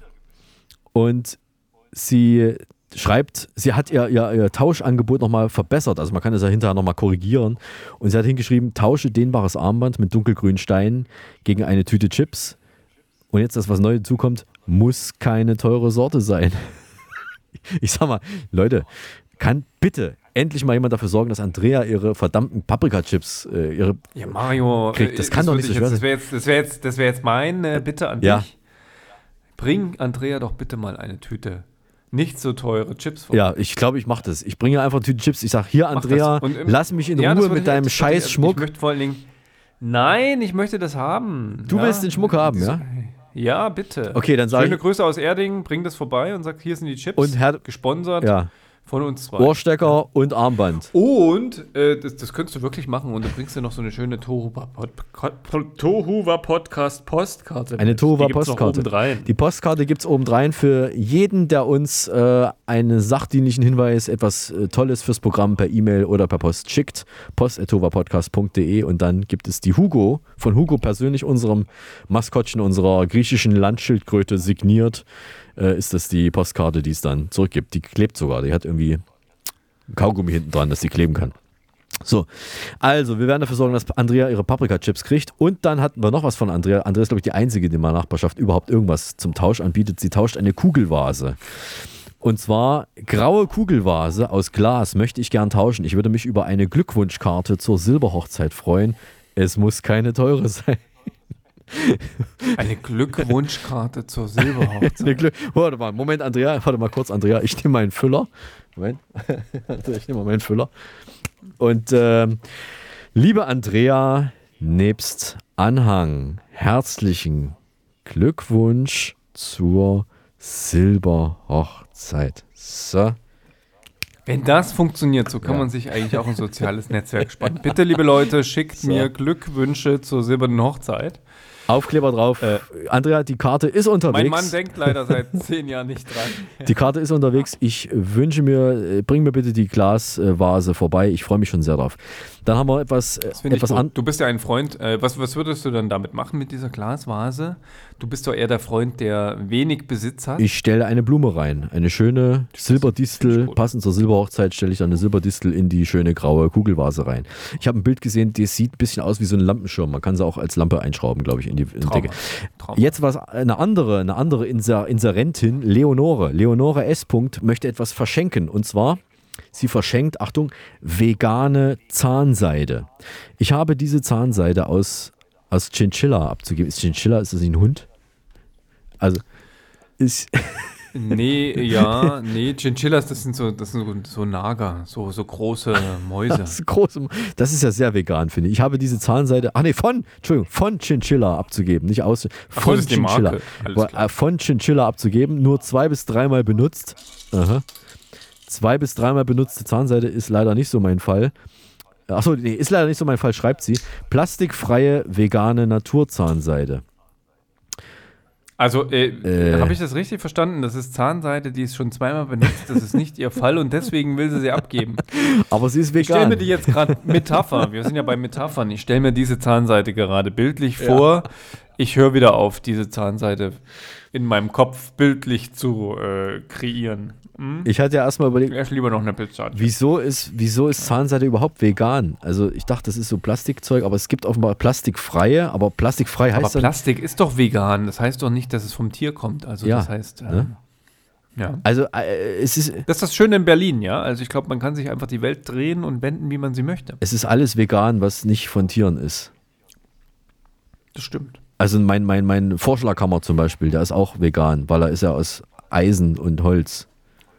S2: und sie schreibt, sie hat ihr, ihr, ihr Tauschangebot nochmal verbessert. Also man kann das ja hinterher nochmal korrigieren. Und sie hat hingeschrieben, tausche dehnbares Armband mit dunkelgrünen Steinen gegen eine Tüte Chips. Und jetzt das, was neu zukommt, muss keine teure Sorte sein. Ich sag mal, Leute, kann bitte endlich mal jemand dafür sorgen, dass Andrea ihre verdammten Paprika-Chips äh, ihre
S1: Ja, Mario,
S2: kriegt. Das
S1: äh,
S2: kann doch nicht so
S1: würde
S2: schwer
S1: ich jetzt,
S2: sein.
S1: Das wäre jetzt, das wär jetzt, das wär jetzt meine Bitte an
S2: Ja.
S1: dich. Bring Andrea doch bitte mal eine Tüte nicht so teure Chips vor.
S2: Ja, ich glaube, ich mache das. Ich bringe einfach eine Tüte Chips. Ich sage, hier,
S1: Mach
S2: Andrea,
S1: das. Und im-
S2: lass mich in
S1: Ja, das
S2: Ruhe
S1: würde
S2: mit
S1: ich-
S2: deinem
S1: das würde ich-
S2: scheiß Schmuck.
S1: Ich möchte vor allen Dingen, nein, ich möchte das haben.
S2: Du
S1: ja?
S2: willst den Schmuck haben, ja?
S1: Ja, bitte.
S2: Okay, dann sag
S1: Schöne
S2: ich-
S1: Grüße aus Erding, bring das vorbei und sag, hier sind die Chips.
S2: Und Herr-
S1: gesponsert
S2: Ja.
S1: von uns zwei.
S2: Ohrstecker und Armband.
S1: Und äh, das, das könntest du wirklich machen und du bringst dir noch so eine schöne Tohuwa-Podcast-Postkarte.
S2: Eine Tohuwa
S1: Die gibt's noch
S2: Postkarte.
S1: obendrein.
S2: Die Postkarte gibt es obendrein für jeden, der uns äh, einen sachdienlichen Hinweis, etwas äh, Tolles fürs Programm per E-Mail oder per Post schickt. post at tohuwapodcast punkt de und dann gibt es die Hugo, von Hugo persönlich, unserem Maskottchen, unserer griechischen Landschildkröte signiert, äh, ist das die Postkarte, die es dann zurückgibt. Die klebt sogar, die hat irgendwie Kaugummi hinten dran, dass sie kleben kann. So, also wir werden dafür sorgen, dass Andrea ihre Paprika-Chips kriegt und dann hatten wir noch was von Andrea. Andrea ist, glaube ich, die einzige, die in meiner Nachbarschaft überhaupt irgendwas zum Tausch anbietet. Sie tauscht eine Kugelvase. Und zwar graue Kugelvase aus Glas möchte ich gern tauschen. Ich würde mich über eine Glückwunschkarte zur Silberhochzeit freuen. Es muss keine teure sein.
S1: Eine Glückwunschkarte zur Silberhochzeit.
S2: Eine Glück warte mal, Moment, Andrea, warte mal kurz, Andrea, ich nehme meinen Füller. Moment, ich nehme mal meinen Füller. Und ähm, liebe Andrea, nebst Anhang, herzlichen Glückwunsch zur Silberhochzeit. So.
S1: Wenn das funktioniert, so kann
S2: Ja.
S1: man sich eigentlich auch ein soziales Netzwerk spannen. Bitte, liebe Leute, schickt
S2: So.
S1: mir Glückwünsche zur silbernen Hochzeit.
S2: Aufkleber drauf. Äh, Andrea, die Karte ist unterwegs.
S1: Mein Mann denkt leider seit zehn Jahren nicht dran.
S2: Die Karte ist unterwegs. Ich wünsche mir, äh, bring mir bitte die Glasvase vorbei. Ich freue mich schon sehr drauf. Dann haben wir etwas, äh,
S1: Das finde ich
S2: etwas
S1: gut.
S2: an.
S1: Du bist ja ein Freund. Äh, was, was würdest du dann damit machen mit dieser Glasvase? Du bist doch eher der Freund, der wenig Besitz hat.
S2: Ich stelle eine Blume rein. Eine schöne Silberdistel. Passend zur Silberhochzeit stelle ich dann eine Silberdistel in die schöne graue Kugelvase rein. Ich habe ein Bild gesehen, das sieht ein bisschen aus wie so ein Lampenschirm. Man kann sie auch als Lampe einschrauben, glaube ich, in die, in die Decke.
S1: Traum.
S2: Jetzt was eine andere, eine andere Inser Inserentin, Leonore. Leonore S. möchte etwas verschenken. Und zwar, sie verschenkt, Achtung, vegane Zahnseide. Ich habe diese Zahnseide aus, aus Chinchilla abzugeben. Ist Chinchilla, ist das nicht ein Hund? Also, ist...
S1: Nee, ja, nee, Chinchillas, das sind so, das sind so, so Nager, so, so große Mäuse.
S2: Das ist, große, das ist ja sehr vegan, finde ich. Ich habe diese Zahnseide, ach nee, von, Entschuldigung, von Chinchilla abzugeben, nicht aus,
S1: Ach,
S2: von
S1: das ist die
S2: Chinchilla.
S1: Marke. Alles
S2: Aber,
S1: klar.
S2: äh, Von Chinchilla abzugeben, nur zwei bis dreimal benutzt. Aha. Zwei bis dreimal benutzte Zahnseide ist leider nicht so mein Fall. Achso, nee, ist leider nicht so mein Fall, schreibt sie. Plastikfreie vegane Naturzahnseide.
S1: Also, äh,
S2: Äh.
S1: habe ich das richtig verstanden? Das ist Zahnseide, die ist schon zweimal benutzt, das ist nicht ihr Fall und deswegen will sie sie abgeben.
S2: Aber sie ist vegan.
S1: Ich stelle mir die jetzt gerade Metapher, wir sind ja bei Metaphern, ich stelle mir diese Zahnseite gerade bildlich
S2: Ja.
S1: vor. Ich höre wieder auf, diese Zahnseide in meinem Kopf bildlich zu äh, kreieren. Hm?
S2: Ich hatte ja erstmal überlegt,
S1: ich esse lieber noch eine Pizza.
S2: Wieso ist, wieso ist Zahnseide überhaupt vegan? Also ich dachte, das ist so Plastikzeug, aber es gibt offenbar plastikfreie, aber plastikfrei heißt
S1: aber
S2: dann...
S1: Plastik ist doch vegan, das heißt doch nicht, dass es vom Tier kommt. Also
S2: ja,
S1: das heißt... Ähm,
S2: ne?
S1: Ja.
S2: Also äh, es ist...
S1: Das ist das Schöne in Berlin, ja. Also ich glaube, man kann sich einfach die Welt drehen und wenden, wie man sie möchte.
S2: Es ist alles vegan, was nicht von Tieren ist.
S1: Das stimmt.
S2: Also mein, mein, mein Vorschlaghammer zum Beispiel, der ist auch vegan, weil er ist ja aus Eisen und Holz.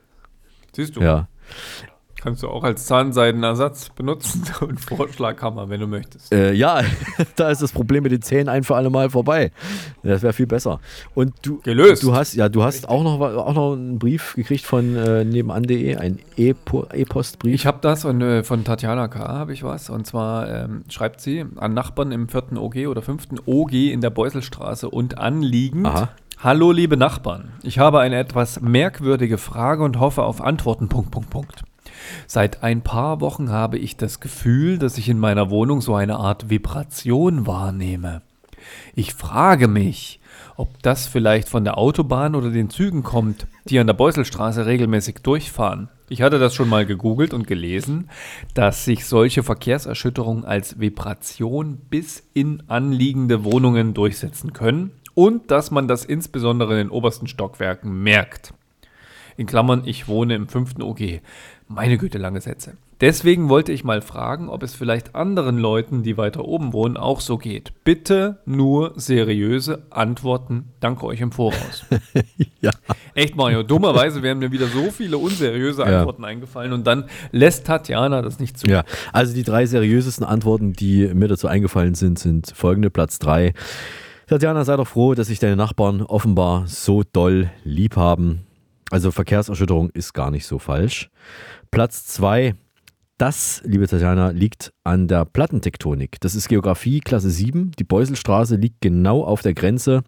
S1: Siehst du?
S2: Ja.
S1: Kannst du auch als Zahnseidenersatz benutzen und Vorschlaghammer, wenn du möchtest.
S2: Äh, ja, da ist das Problem mit den Zähnen ein für alle Mal vorbei. Das wäre viel besser. Und du,
S1: Gelöst.
S2: Du hast, ja, du hast auch noch, auch noch einen Brief gekriegt von äh, nebenan punkt de, ein E-Postbrief.
S1: Ich habe das und äh, von Tatjana K. habe ich was. Und zwar ähm, schreibt sie an Nachbarn im vierten O G oder fünften O G in der Beuselstraße und anliegend.
S2: Aha.
S1: Hallo liebe Nachbarn, ich habe eine etwas merkwürdige Frage und hoffe auf Antworten. Punkt, Punkt, Punkt. Seit ein paar Wochen habe ich das Gefühl, dass ich in meiner Wohnung so eine Art Vibration wahrnehme. Ich frage mich, ob das vielleicht von der Autobahn oder den Zügen kommt, die an der Beuselstraße regelmäßig durchfahren. Ich hatte das schon mal gegoogelt und gelesen, dass sich solche Verkehrserschütterungen als Vibration bis in anliegende Wohnungen durchsetzen können und dass man das insbesondere in den obersten Stockwerken merkt. In Klammern, ich wohne im fünften O G. Meine Güte, lange Sätze. Deswegen wollte ich mal fragen, ob es vielleicht anderen Leuten, die weiter oben wohnen, auch so geht. Bitte nur seriöse Antworten. Danke euch im Voraus.
S2: Ja.
S1: Echt, Mario, dummerweise wären mir wieder so viele unseriöse Antworten ja. eingefallen und dann lässt Tatjana das nicht zu.
S2: Ja, also die drei seriösesten Antworten, die mir dazu eingefallen sind, sind folgende. Platz drei. Tatjana, sei doch froh, dass sich deine Nachbarn offenbar so doll lieb haben. Also Verkehrserschütterung ist gar nicht so falsch. Platz zwei, das, liebe Tatjana, liegt an der Plattentektonik. Das ist Geografie Klasse sieben. Die Beuselstraße liegt genau auf der Grenze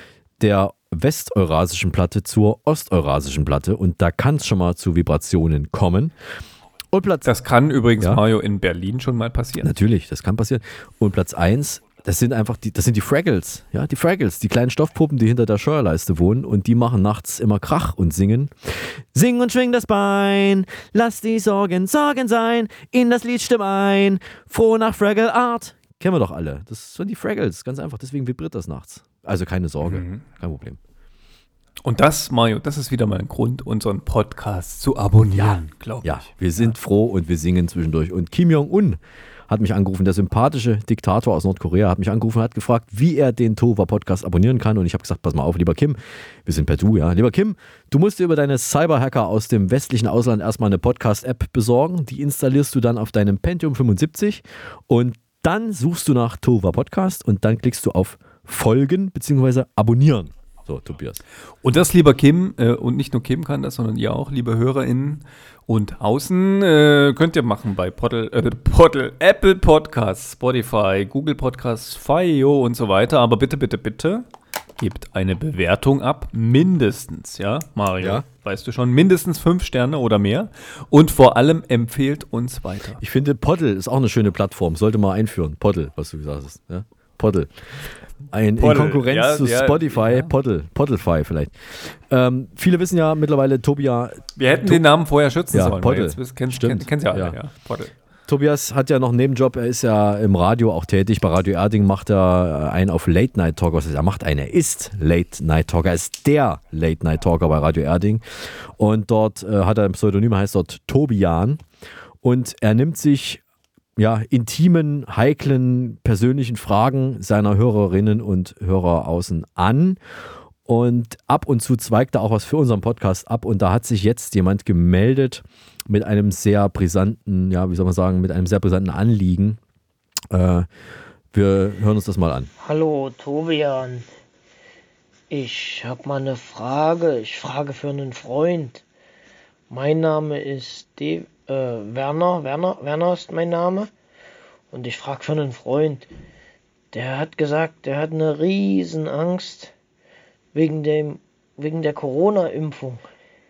S2: der westeurasischen Platte zur osteurasischen Platte und da kann es schon mal zu Vibrationen kommen. Und Platz,
S1: das kann übrigens,
S2: ja,
S1: Mario, in Berlin schon mal passieren.
S2: Natürlich, das kann passieren. Und Platz eins, das sind einfach die, das sind die Fraggles, ja, die Fraggles, die kleinen Stoffpuppen, die hinter der Steuerleiste wohnen und die machen nachts immer Krach und singen. Sing und schwing das Bein, lass die Sorgen Sorgen sein, in das Lied stimm ein, froh nach Fraggle Art. Kennen wir doch alle, das sind die Fraggles, ganz einfach, deswegen vibriert das nachts. Also keine Sorge, mhm. kein Problem.
S1: Und das, Mario, das ist wieder mal ein Grund, unseren Podcast zu abonnieren,
S2: ja,
S1: glaube
S2: ja,
S1: ich.
S2: Wir sind ja. froh und wir singen zwischendurch. Und Kim Jong-un hat mich angerufen, der sympathische Diktator aus Nordkorea hat mich angerufen und hat gefragt, wie er den Tova-Podcast abonnieren kann. Und ich habe gesagt, pass mal auf, lieber Kim, wir sind per Du, ja. Lieber Kim, du musst dir über deine Cyberhacker aus dem westlichen Ausland erstmal eine Podcast-App besorgen. Die installierst du dann auf deinem Pentium fünfundsiebzig und dann suchst du nach Tova Podcast und dann klickst du auf Folgen bzw. abonnieren. So, Tobias.
S1: Und das, lieber Kim, äh, und nicht nur Kim kann das, sondern ihr auch, liebe HörerInnen und außen, äh, könnt ihr machen bei Poddle, äh, Poddle, Apple Podcasts, Spotify, Google Podcasts, Fio und so weiter. Aber bitte, bitte, bitte, gebt eine Bewertung ab, mindestens, ja, Mario, ja. Weißt du schon, mindestens fünf Sterne oder mehr und vor allem empfehlt uns weiter.
S2: Ich finde, Poddle ist auch eine schöne Plattform, sollte man einführen, Poddle, was du gesagt hast, ja, Poddle. Ein, in Konkurrenz ja, zu ja, Spotify, ja. Poddle, Poddlefy vielleicht. Ähm, viele wissen ja mittlerweile, Tobias.
S1: Wir hätten to- den Namen vorher schützen
S2: ja,
S1: sollen.
S2: Poddle.
S1: Jetzt kennst du kenn, ja alle, ja. ja. Poddle.
S2: Tobias hat ja noch einen Nebenjob, er ist ja im Radio auch tätig. Bei Radio Erding macht er einen auf Late Night Talker. Was heißt, er macht einen, er ist Late Night Talker, er ist der Late Night Talker bei Radio Erding. Und dort äh, hat er ein Pseudonym, heißt dort Tobian. Und er nimmt sich ja, intimen, heiklen, persönlichen Fragen seiner Hörerinnen und Hörer außen an. Und ab und zu zweigt er auch was für unseren Podcast ab. Und da hat sich jetzt jemand gemeldet mit einem sehr brisanten, ja, wie soll man sagen, mit einem sehr brisanten Anliegen. Äh, wir hören uns das mal an.
S7: Hallo, Tobian. Ich habe mal eine Frage. Ich frage für einen Freund. Mein Name ist Dave. Äh, Werner, Werner, Werner ist mein Name und ich frage für einen Freund, der hat gesagt, der hat eine riesen Angst wegen dem, wegen der Corona-Impfung.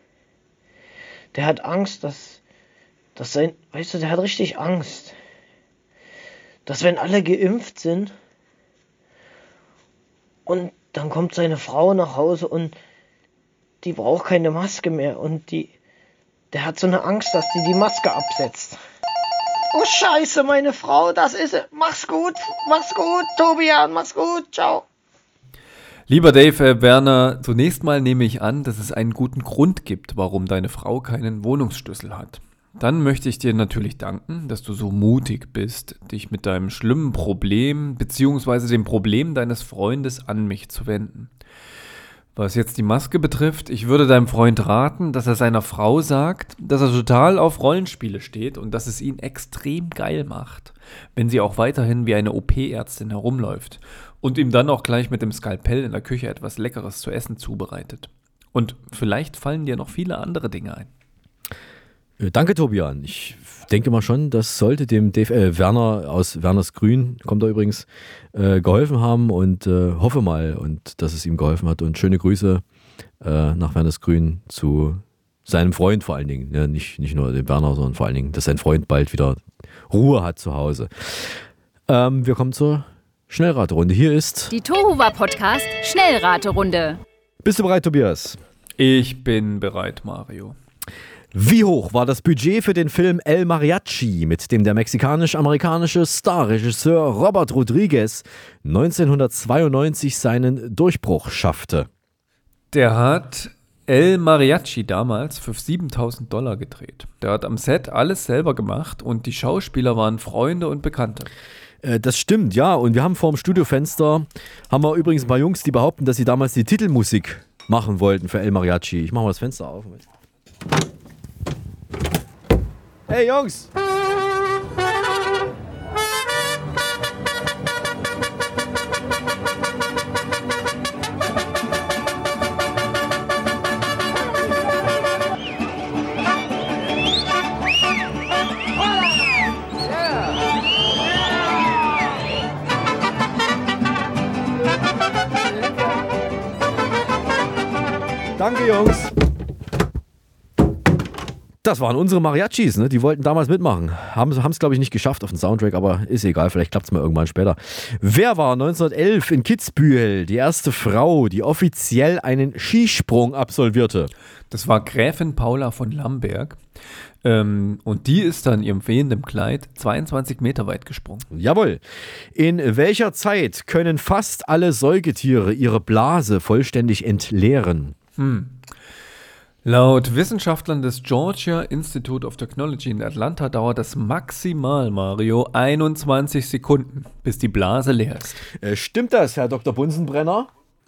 S7: Der hat Angst, dass, dass sein, weißt du, der hat richtig Angst, dass wenn alle geimpft sind Und dann kommt seine Frau nach Hause und die braucht keine Maske mehr. Und die, der hat so eine Angst, dass die die Maske absetzt. Oh Scheiße, meine Frau, das ist sie. Mach's gut, mach's gut, Tobian, mach's gut, ciao.
S1: Lieber Dave äh, Werner, zunächst mal nehme ich an, dass es einen guten Grund gibt, warum deine Frau keinen Wohnungsschlüssel hat. Dann möchte ich dir natürlich danken, dass du so mutig bist, dich mit deinem schlimmen Problem bzw. dem Problem deines Freundes an mich zu wenden. Was jetzt die Maske betrifft, ich würde deinem Freund raten, dass er seiner Frau sagt, dass er total auf Rollenspiele steht und dass es ihn extrem geil macht, wenn sie auch weiterhin wie eine O P-Ärztin herumläuft und ihm dann auch gleich mit dem Skalpell in der Küche etwas Leckeres zu essen zubereitet. Und vielleicht fallen dir noch viele andere Dinge ein.
S2: Danke, Tobian. Ich denke mal schon, das sollte dem Dave, äh, Werner aus Werners Grün, kommt er übrigens, äh, geholfen haben und äh, hoffe mal, und dass es ihm geholfen hat. Und schöne Grüße äh, nach Werners Grün zu seinem Freund vor allen Dingen. Ja, nicht, nicht nur dem Werner, sondern vor allen Dingen, dass sein Freund bald wieder Ruhe hat zu Hause. Ähm, wir kommen zur Schnellraterunde. Hier ist
S8: die Tohuwa-Podcast Schnellraterunde.
S2: Bist du bereit, Tobias?
S1: Ich bin bereit, Mario.
S2: Wie hoch war das Budget für den Film El Mariachi, mit dem der mexikanisch-amerikanische Starregisseur Robert Rodriguez neunzehnhundertzweiundneunzig seinen Durchbruch schaffte?
S1: Der hat El Mariachi damals für siebentausend Dollar gedreht. Der hat am Set alles selber gemacht und die Schauspieler waren Freunde und Bekannte.
S2: Äh, das stimmt, ja. Und wir haben vor dem Studiofenster, haben wir übrigens ein paar Jungs, die behaupten, dass sie damals die Titelmusik machen wollten für El Mariachi. Ich mache mal das Fenster auf. Hey Jungs! Danke, Jungs! Das waren unsere Mariachis, ne? Die wollten damals mitmachen. Haben es, glaube ich, nicht geschafft auf den Soundtrack, aber ist egal, vielleicht klappt es mal irgendwann später. Wer war neunzehnhundertelf in Kitzbühel die erste Frau, die offiziell einen Skisprung absolvierte?
S1: Das war Gräfin Paula von Lamberg. Ähm, und die ist dann ihrem wehenden Kleid zweiundzwanzig Meter weit gesprungen.
S2: Jawohl. In welcher Zeit können fast alle Säugetiere ihre Blase vollständig entleeren?
S1: Hm. Laut Wissenschaftlern des Georgia Institute of Technology in Atlanta dauert es maximal, Mario, einundzwanzig Sekunden, bis die Blase leer ist.
S2: Äh, stimmt das, Herr Doktor Bunsenbrenner?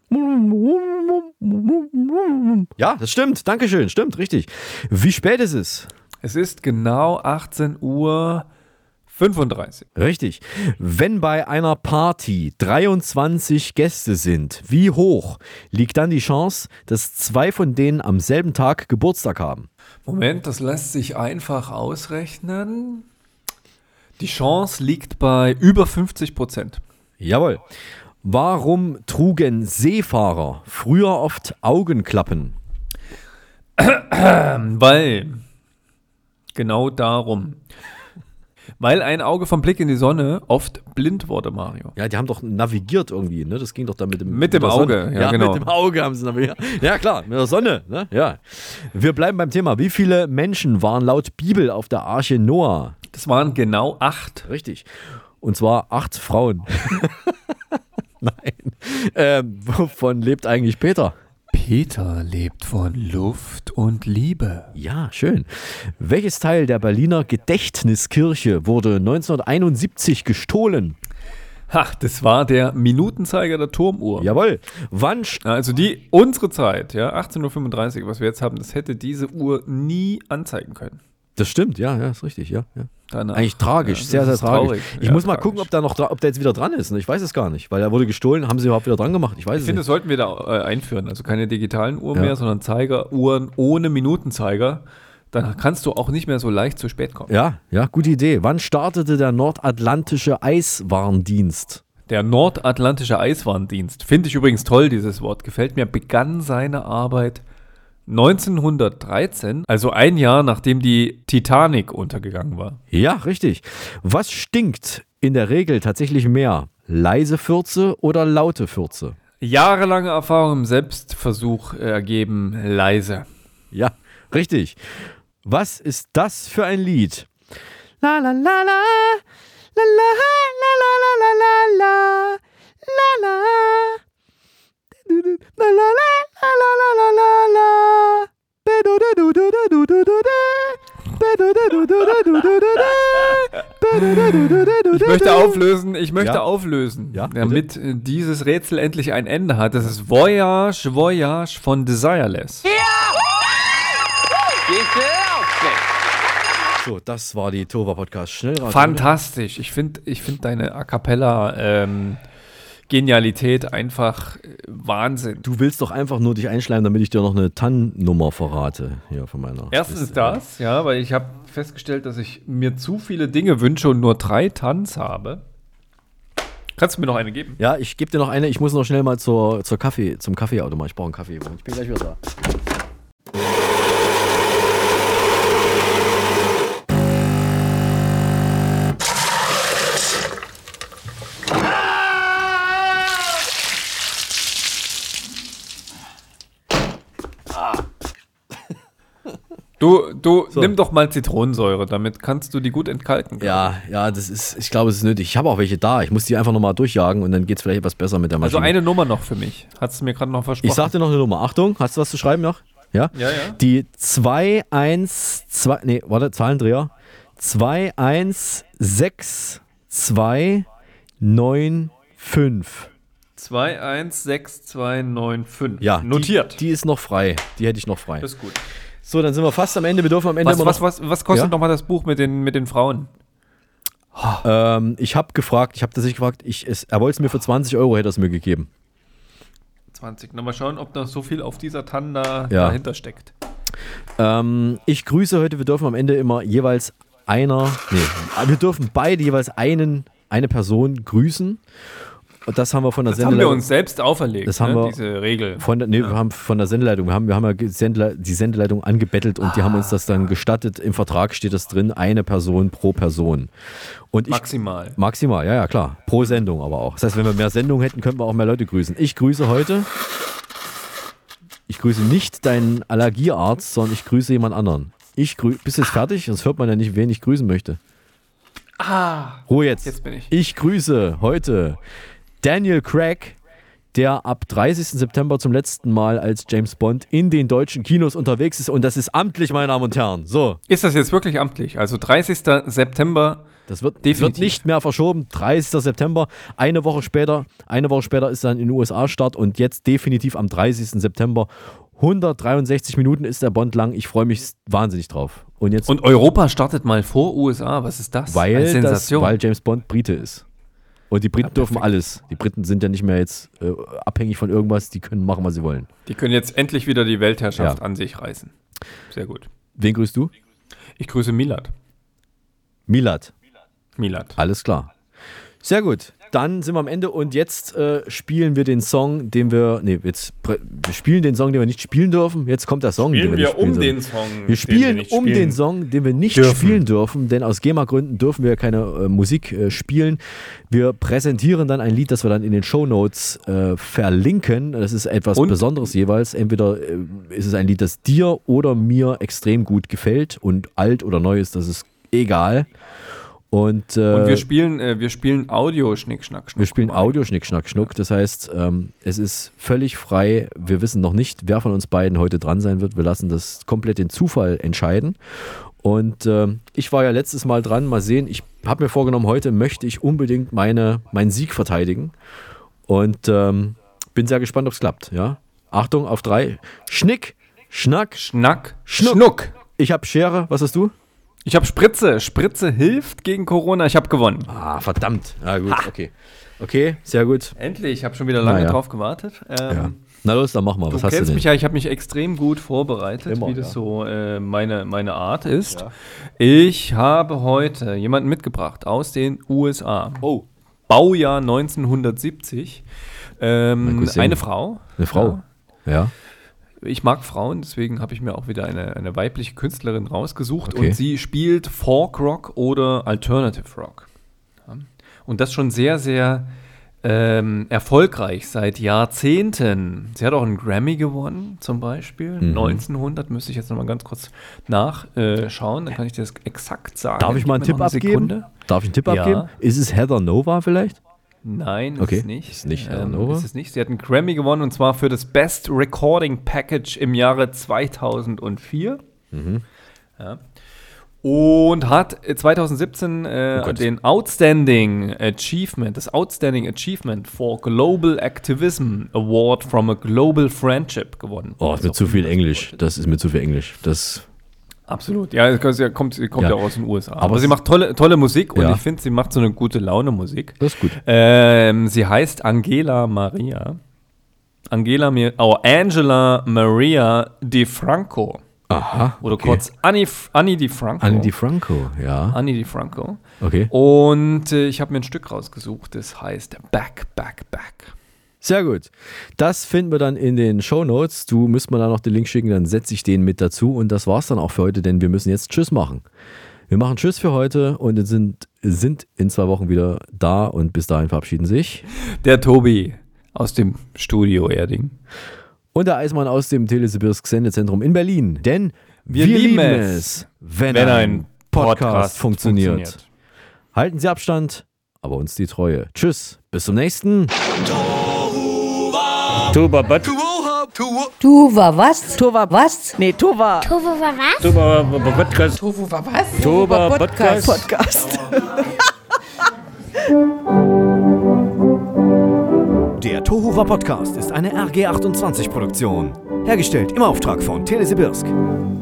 S2: Ja, das stimmt. Dankeschön. Stimmt, richtig. Wie spät ist es?
S1: Es ist genau achtzehn Uhr fünfunddreißig.
S2: Richtig. Wenn bei einer Party dreiundzwanzig Gäste sind, wie hoch liegt dann die Chance, dass zwei von denen am selben Tag Geburtstag haben?
S1: Moment, das lässt sich einfach ausrechnen. Die Chance liegt bei über fünfzig Prozent.
S2: Jawohl. Warum trugen Seefahrer früher oft Augenklappen?
S1: Weil, genau darum. Weil ein Auge vom Blick in die Sonne oft blind wurde, Mario.
S2: Ja, die haben doch navigiert irgendwie, ne? Das ging doch dann mit dem
S1: Mit dem Auge,
S2: Sonne.
S1: ja,
S2: ja
S1: genau.
S2: mit dem Auge haben sie navigiert. Ja, klar, mit der Sonne, ne? Ja. Wir bleiben beim Thema. Wie viele Menschen waren laut Bibel auf der Arche Noah?
S1: Das waren genau acht.
S2: Richtig. Und zwar acht Frauen. Nein. Ähm, wovon lebt eigentlich Peter?
S1: Peter lebt von Luft und Liebe.
S2: Ja, schön. Welches Teil der Berliner Gedächtniskirche wurde neunzehnhunderteinundsiebzig gestohlen?
S1: Ha, das war der Minutenzeiger der Turmuhr.
S2: Jawohl. Wann?
S1: Also die, unsere Zeit, ja, achtzehn Uhr fünfunddreißig, was wir jetzt haben, das hätte diese Uhr nie anzeigen können.
S2: Das stimmt, ja, ja, ist richtig, ja. ja.
S1: Danach,
S2: Eigentlich tragisch,
S1: ja,
S2: sehr, sehr tragisch.
S1: Traurig.
S2: Ich
S1: ja,
S2: muss mal
S1: tragisch.
S2: gucken, ob der, noch, ob der jetzt wieder dran ist. Ich weiß es gar nicht, weil er wurde gestohlen. Haben sie überhaupt wieder dran gemacht? Ich weiß
S1: ich
S2: es
S1: finde,
S2: nicht.
S1: das sollten wir da äh, einführen. Also keine digitalen Uhren
S2: Ja.
S1: mehr, sondern Zeigeruhren ohne Minutenzeiger. Dann kannst du auch nicht mehr so leicht zu spät kommen.
S2: Ja, ja, gute Idee. Wann startete der nordatlantische Eiswarndienst?
S1: Der nordatlantische Eiswarndienst, finde ich übrigens toll, dieses Wort, gefällt mir, begann seine Arbeit neunzehnhundertdreizehn, also ein Jahr nachdem die Titanic untergegangen war.
S2: Ja, richtig. Was stinkt in der Regel tatsächlich mehr? Leise Fürze oder laute Fürze?
S1: Jahrelange Erfahrung im Selbstversuch ergeben leise.
S2: Ja, richtig. Was ist das für ein Lied? La la la la, la la la la la la la, la la, la la la la la la la, bedo de du du du du du bedo de du du du du du.
S1: Ich möchte auflösen, ich möchte
S2: Ja?
S1: auflösen,
S2: Ja,
S1: damit äh, dieses Rätsel endlich ein Ende hat. Das ist Voyage, Voyage von Desireless.
S2: So, das war die Tova Podcast Schnellradio.
S1: Fantastisch. Ich finde ich find deine A Cappella ähm, Genialität einfach äh, Wahnsinn.
S2: Du willst doch einfach nur dich einschleimen, damit ich dir noch eine T A N-Nummer verrate hier von meiner.
S1: Erstens
S2: Liste.
S1: das, ja, weil ich habe festgestellt, dass ich mir zu viele Dinge wünsche und nur drei Tanz habe. Kannst du mir noch eine geben?
S2: Ja, ich gebe dir noch eine. Ich muss noch schnell mal zur, zur Kaffee, zum Kaffeeautomat. Ich brauche einen Kaffee. Ich bin gleich wieder da.
S1: Du, du
S2: So.
S1: nimm doch mal Zitronensäure, damit kannst du die gut entkalken.
S2: Ja, ja, das ist, ich glaube, es ist nötig. Ich habe auch welche da. Ich muss die einfach nochmal durchjagen und dann geht es vielleicht etwas besser mit der
S1: Also
S2: Maschine.
S1: eine Nummer noch für mich. Hast du mir gerade noch versprochen.
S2: Ich sag dir noch eine Nummer. Achtung, hast du was zu schreiben noch? Ja?
S1: Ja, ja.
S2: Die zwei eins zwei, nee, warte, Zahlendreher. zwei eins sechs zwei neun fünf.
S1: zwei eins sechs zwei neun fünf.
S2: Ja,
S1: notiert.
S2: Die, die ist noch frei. Die hätte ich noch frei.
S1: Das ist gut.
S2: So, dann sind wir fast am Ende. Wir dürfen am Ende
S1: Was,
S2: immer
S1: was,
S2: noch,
S1: was, was kostet
S2: Ja?
S1: nochmal das Buch mit den, mit den Frauen?
S2: Ähm, ich habe gefragt, ich habe tatsächlich gefragt, ich, es, er wollte es mir für zwanzig Euro, hätte er es mir gegeben.
S1: zwanzig. Na, mal schauen, ob noch so viel auf dieser Tann da,
S2: Ja.
S1: dahinter steckt.
S2: Ähm, ich grüße heute, wir dürfen am Ende immer jeweils einer, nee, wir dürfen beide jeweils einen, eine Person grüßen. Und das haben wir von der
S1: Das haben wir
S2: Sendeleitung.
S1: uns selbst auferlegt,
S2: Das
S1: ne,
S2: haben wir
S1: diese Regel.
S2: Von der, nee, wir haben von der Sendeleitung, wir haben, wir haben ja Sendle, die Sendeleitung angebettelt und die haben uns das dann gestattet. Im Vertrag steht das drin, eine Person pro Person. Und ich,
S1: Maximal.
S2: Maximal, ja, ja, klar. Pro Sendung aber auch. Das heißt, wenn wir mehr Sendungen hätten, könnten wir auch mehr Leute grüßen. Ich grüße heute, ich grüße nicht deinen Allergiearzt, sondern ich grüße jemand anderen. Ich grüße, bist du jetzt fertig? Sonst hört man ja nicht, wen ich grüßen möchte.
S1: Ah,
S2: Ruhe jetzt.
S1: jetzt bin ich.
S2: Ich grüße heute Daniel Craig, der ab dreißigsten September zum letzten Mal als James Bond in den deutschen Kinos unterwegs ist. Und das ist amtlich, meine Damen und Herren. So.
S1: Ist das jetzt wirklich amtlich? Also dreißigsten September.
S2: Das wird,
S1: definitiv.
S2: wird nicht mehr verschoben. dreißigsten September. Eine Woche später, eine Woche später ist dann in den U S A Start und jetzt definitiv am dreißigsten September. hundertdreiundsechzig Minuten ist der Bond lang. Ich freue mich wahnsinnig drauf. Und, jetzt,
S1: Und Europa startet mal vor U S A. Was ist das?
S2: weil,
S1: Eine
S2: das,
S1: Sensation.
S2: weil James Bond Brite ist. Und die Briten dürfen alles. Die Briten sind ja nicht mehr jetzt äh, abhängig von irgendwas. Die können machen, was sie wollen.
S1: Die können jetzt endlich wieder die Weltherrschaft
S2: Ja.
S1: an sich reißen. Sehr gut.
S2: Wen grüßt du?
S1: Ich grüße Milad.
S2: Milad.
S1: Milad.
S2: Alles klar. Sehr gut. Dann sind wir am Ende und jetzt äh, spielen wir den Song, den wir. Nee, jetzt wir spielen den Song, den wir nicht spielen dürfen. Jetzt kommt der Song,
S1: Spielen
S2: den wir,
S1: wir
S2: nicht spielen
S1: um
S2: dürfen.
S1: den Song,
S2: Wir
S1: den
S2: spielen
S1: wir nicht
S2: um
S1: spielen
S2: den Song, den wir nicht
S1: dürfen.
S2: spielen dürfen, denn aus GEMA-Gründen dürfen wir keine äh, Musik äh, spielen. Wir präsentieren dann ein Lied, das wir dann in den Shownotes äh, verlinken. Das ist etwas
S1: Und?
S2: Besonderes jeweils. Entweder äh, ist es ein Lied, das dir oder mir extrem gut gefällt und alt oder neu ist, das ist egal. Und, äh,
S1: Und wir spielen, äh, wir spielen Audio Schnick Schnack Schnuck.
S2: wir spielen Audio Schnick Schnack Schnuck. Das heißt, ähm, es ist völlig frei. Wir wissen noch nicht, wer von uns beiden heute dran sein wird. Wir lassen das komplett den Zufall entscheiden. Und ähm, ich war ja letztes Mal dran. Mal sehen. Ich habe mir vorgenommen, heute möchte ich unbedingt meine, meinen Sieg verteidigen. Und ähm, bin sehr gespannt, ob es klappt. Ja? Achtung, auf drei. Schnick, Schnack,
S1: Schnack,
S2: Schnuck.
S1: Schnuck.
S2: Ich habe Schere. Was hast du?
S1: Ich habe Spritze. Spritze hilft gegen Corona. Ich habe gewonnen.
S2: Ah, verdammt. Ja, gut, okay. Okay, sehr gut.
S1: Endlich. Ich habe schon wieder lange
S2: Na ja.
S1: drauf gewartet. Ähm,
S2: Ja. Na los, dann mach mal.
S1: Du
S2: Was hast du
S1: kennst
S2: denn?
S1: mich ja, ich habe mich extrem gut vorbereitet,
S2: Immer,
S1: wie das
S2: ja.
S1: so äh, meine, meine Art ist. Ja. Ich habe heute jemanden mitgebracht aus den U S A.
S2: Oh.
S1: Baujahr neunzehnhundertsiebzig. Ähm,
S2: Cousin.
S1: eine Frau.
S2: Eine Frau. Ja.
S1: Ja. Ich mag Frauen, deswegen habe ich mir auch wieder eine, eine weibliche Künstlerin rausgesucht.
S2: Okay.
S1: Und sie spielt Folk Rock oder Alternative Rock. Ja. Und das schon sehr, sehr ähm, erfolgreich seit Jahrzehnten. Sie hat auch einen Grammy gewonnen, zum Beispiel. Mhm. neunzehnhundert müsste ich jetzt nochmal ganz kurz nachschauen, dann kann ich dir das exakt sagen.
S2: Darf ich mal einen Tipp
S1: eine
S2: abgeben?
S1: Sekunde.
S2: Darf ich einen Tipp
S1: Ja.
S2: abgeben? Ist es Heather Nova vielleicht?
S1: Nein,
S2: okay.
S1: ist es nicht.
S2: Ist nicht Heather
S1: ähm,
S2: Nova?
S1: ist es nicht. Sie hat einen Grammy gewonnen und zwar für das Best Recording Package im Jahre zweitausendvier.
S2: Mhm.
S1: Ja. Und hat zweitausendsiebzehn äh,
S2: oh
S1: den Outstanding Achievement, das Outstanding Achievement for Global Activism Award from a Global Friendship gewonnen.
S2: Oh, ist mir zu viel Englisch. Das ist mir zu viel Englisch. Das
S1: Absolut. Ja, sie kommt, sie kommt ja. ja auch aus den U S A. Aber,
S2: Aber
S1: sie macht tolle, tolle Musik und
S2: Ja.
S1: ich finde, sie macht so eine gute Laune-Musik.
S2: Das ist gut.
S1: Ähm, sie heißt Angela Maria. Angela, Mi- oh, Angela Maria DiFranco.
S2: Aha.
S1: Oder
S2: okay.
S1: kurz Annie, Annie DiFranco.
S2: Annie DiFranco, ja.
S1: Annie DiFranco.
S2: Okay.
S1: Und äh, ich habe mir ein Stück rausgesucht, das heißt Back, Back, Back.
S2: Sehr gut. Das finden wir dann in den Shownotes. Du müsst mir da noch den Link schicken, dann setze ich den mit dazu. Und das war's dann auch für heute, denn wir müssen jetzt Tschüss machen. Wir machen Tschüss für heute und sind, sind in zwei Wochen wieder da und bis dahin verabschieden sich
S1: der Tobi aus dem Studio Erding.
S2: Und der Eismann aus dem Telesibirsk Sendezentrum in Berlin. Denn
S1: wir, wir lieben es, wenn, wenn ein Podcast, Podcast funktioniert. funktioniert.
S2: Halten Sie Abstand, aber uns die Treue. Tschüss, bis zum nächsten.
S4: Tuba, but.
S9: Tuva was? Tuva was? Nee, Tuva.
S10: Tuva war was?
S4: Tuba Podcast.
S9: Tuva war was?
S4: Tuba
S9: Podcast.
S4: Podcast.
S11: Der Tohuwa Podcast ist eine R G achtundzwanzig Produktion. Hergestellt im Auftrag von Telesibirsk.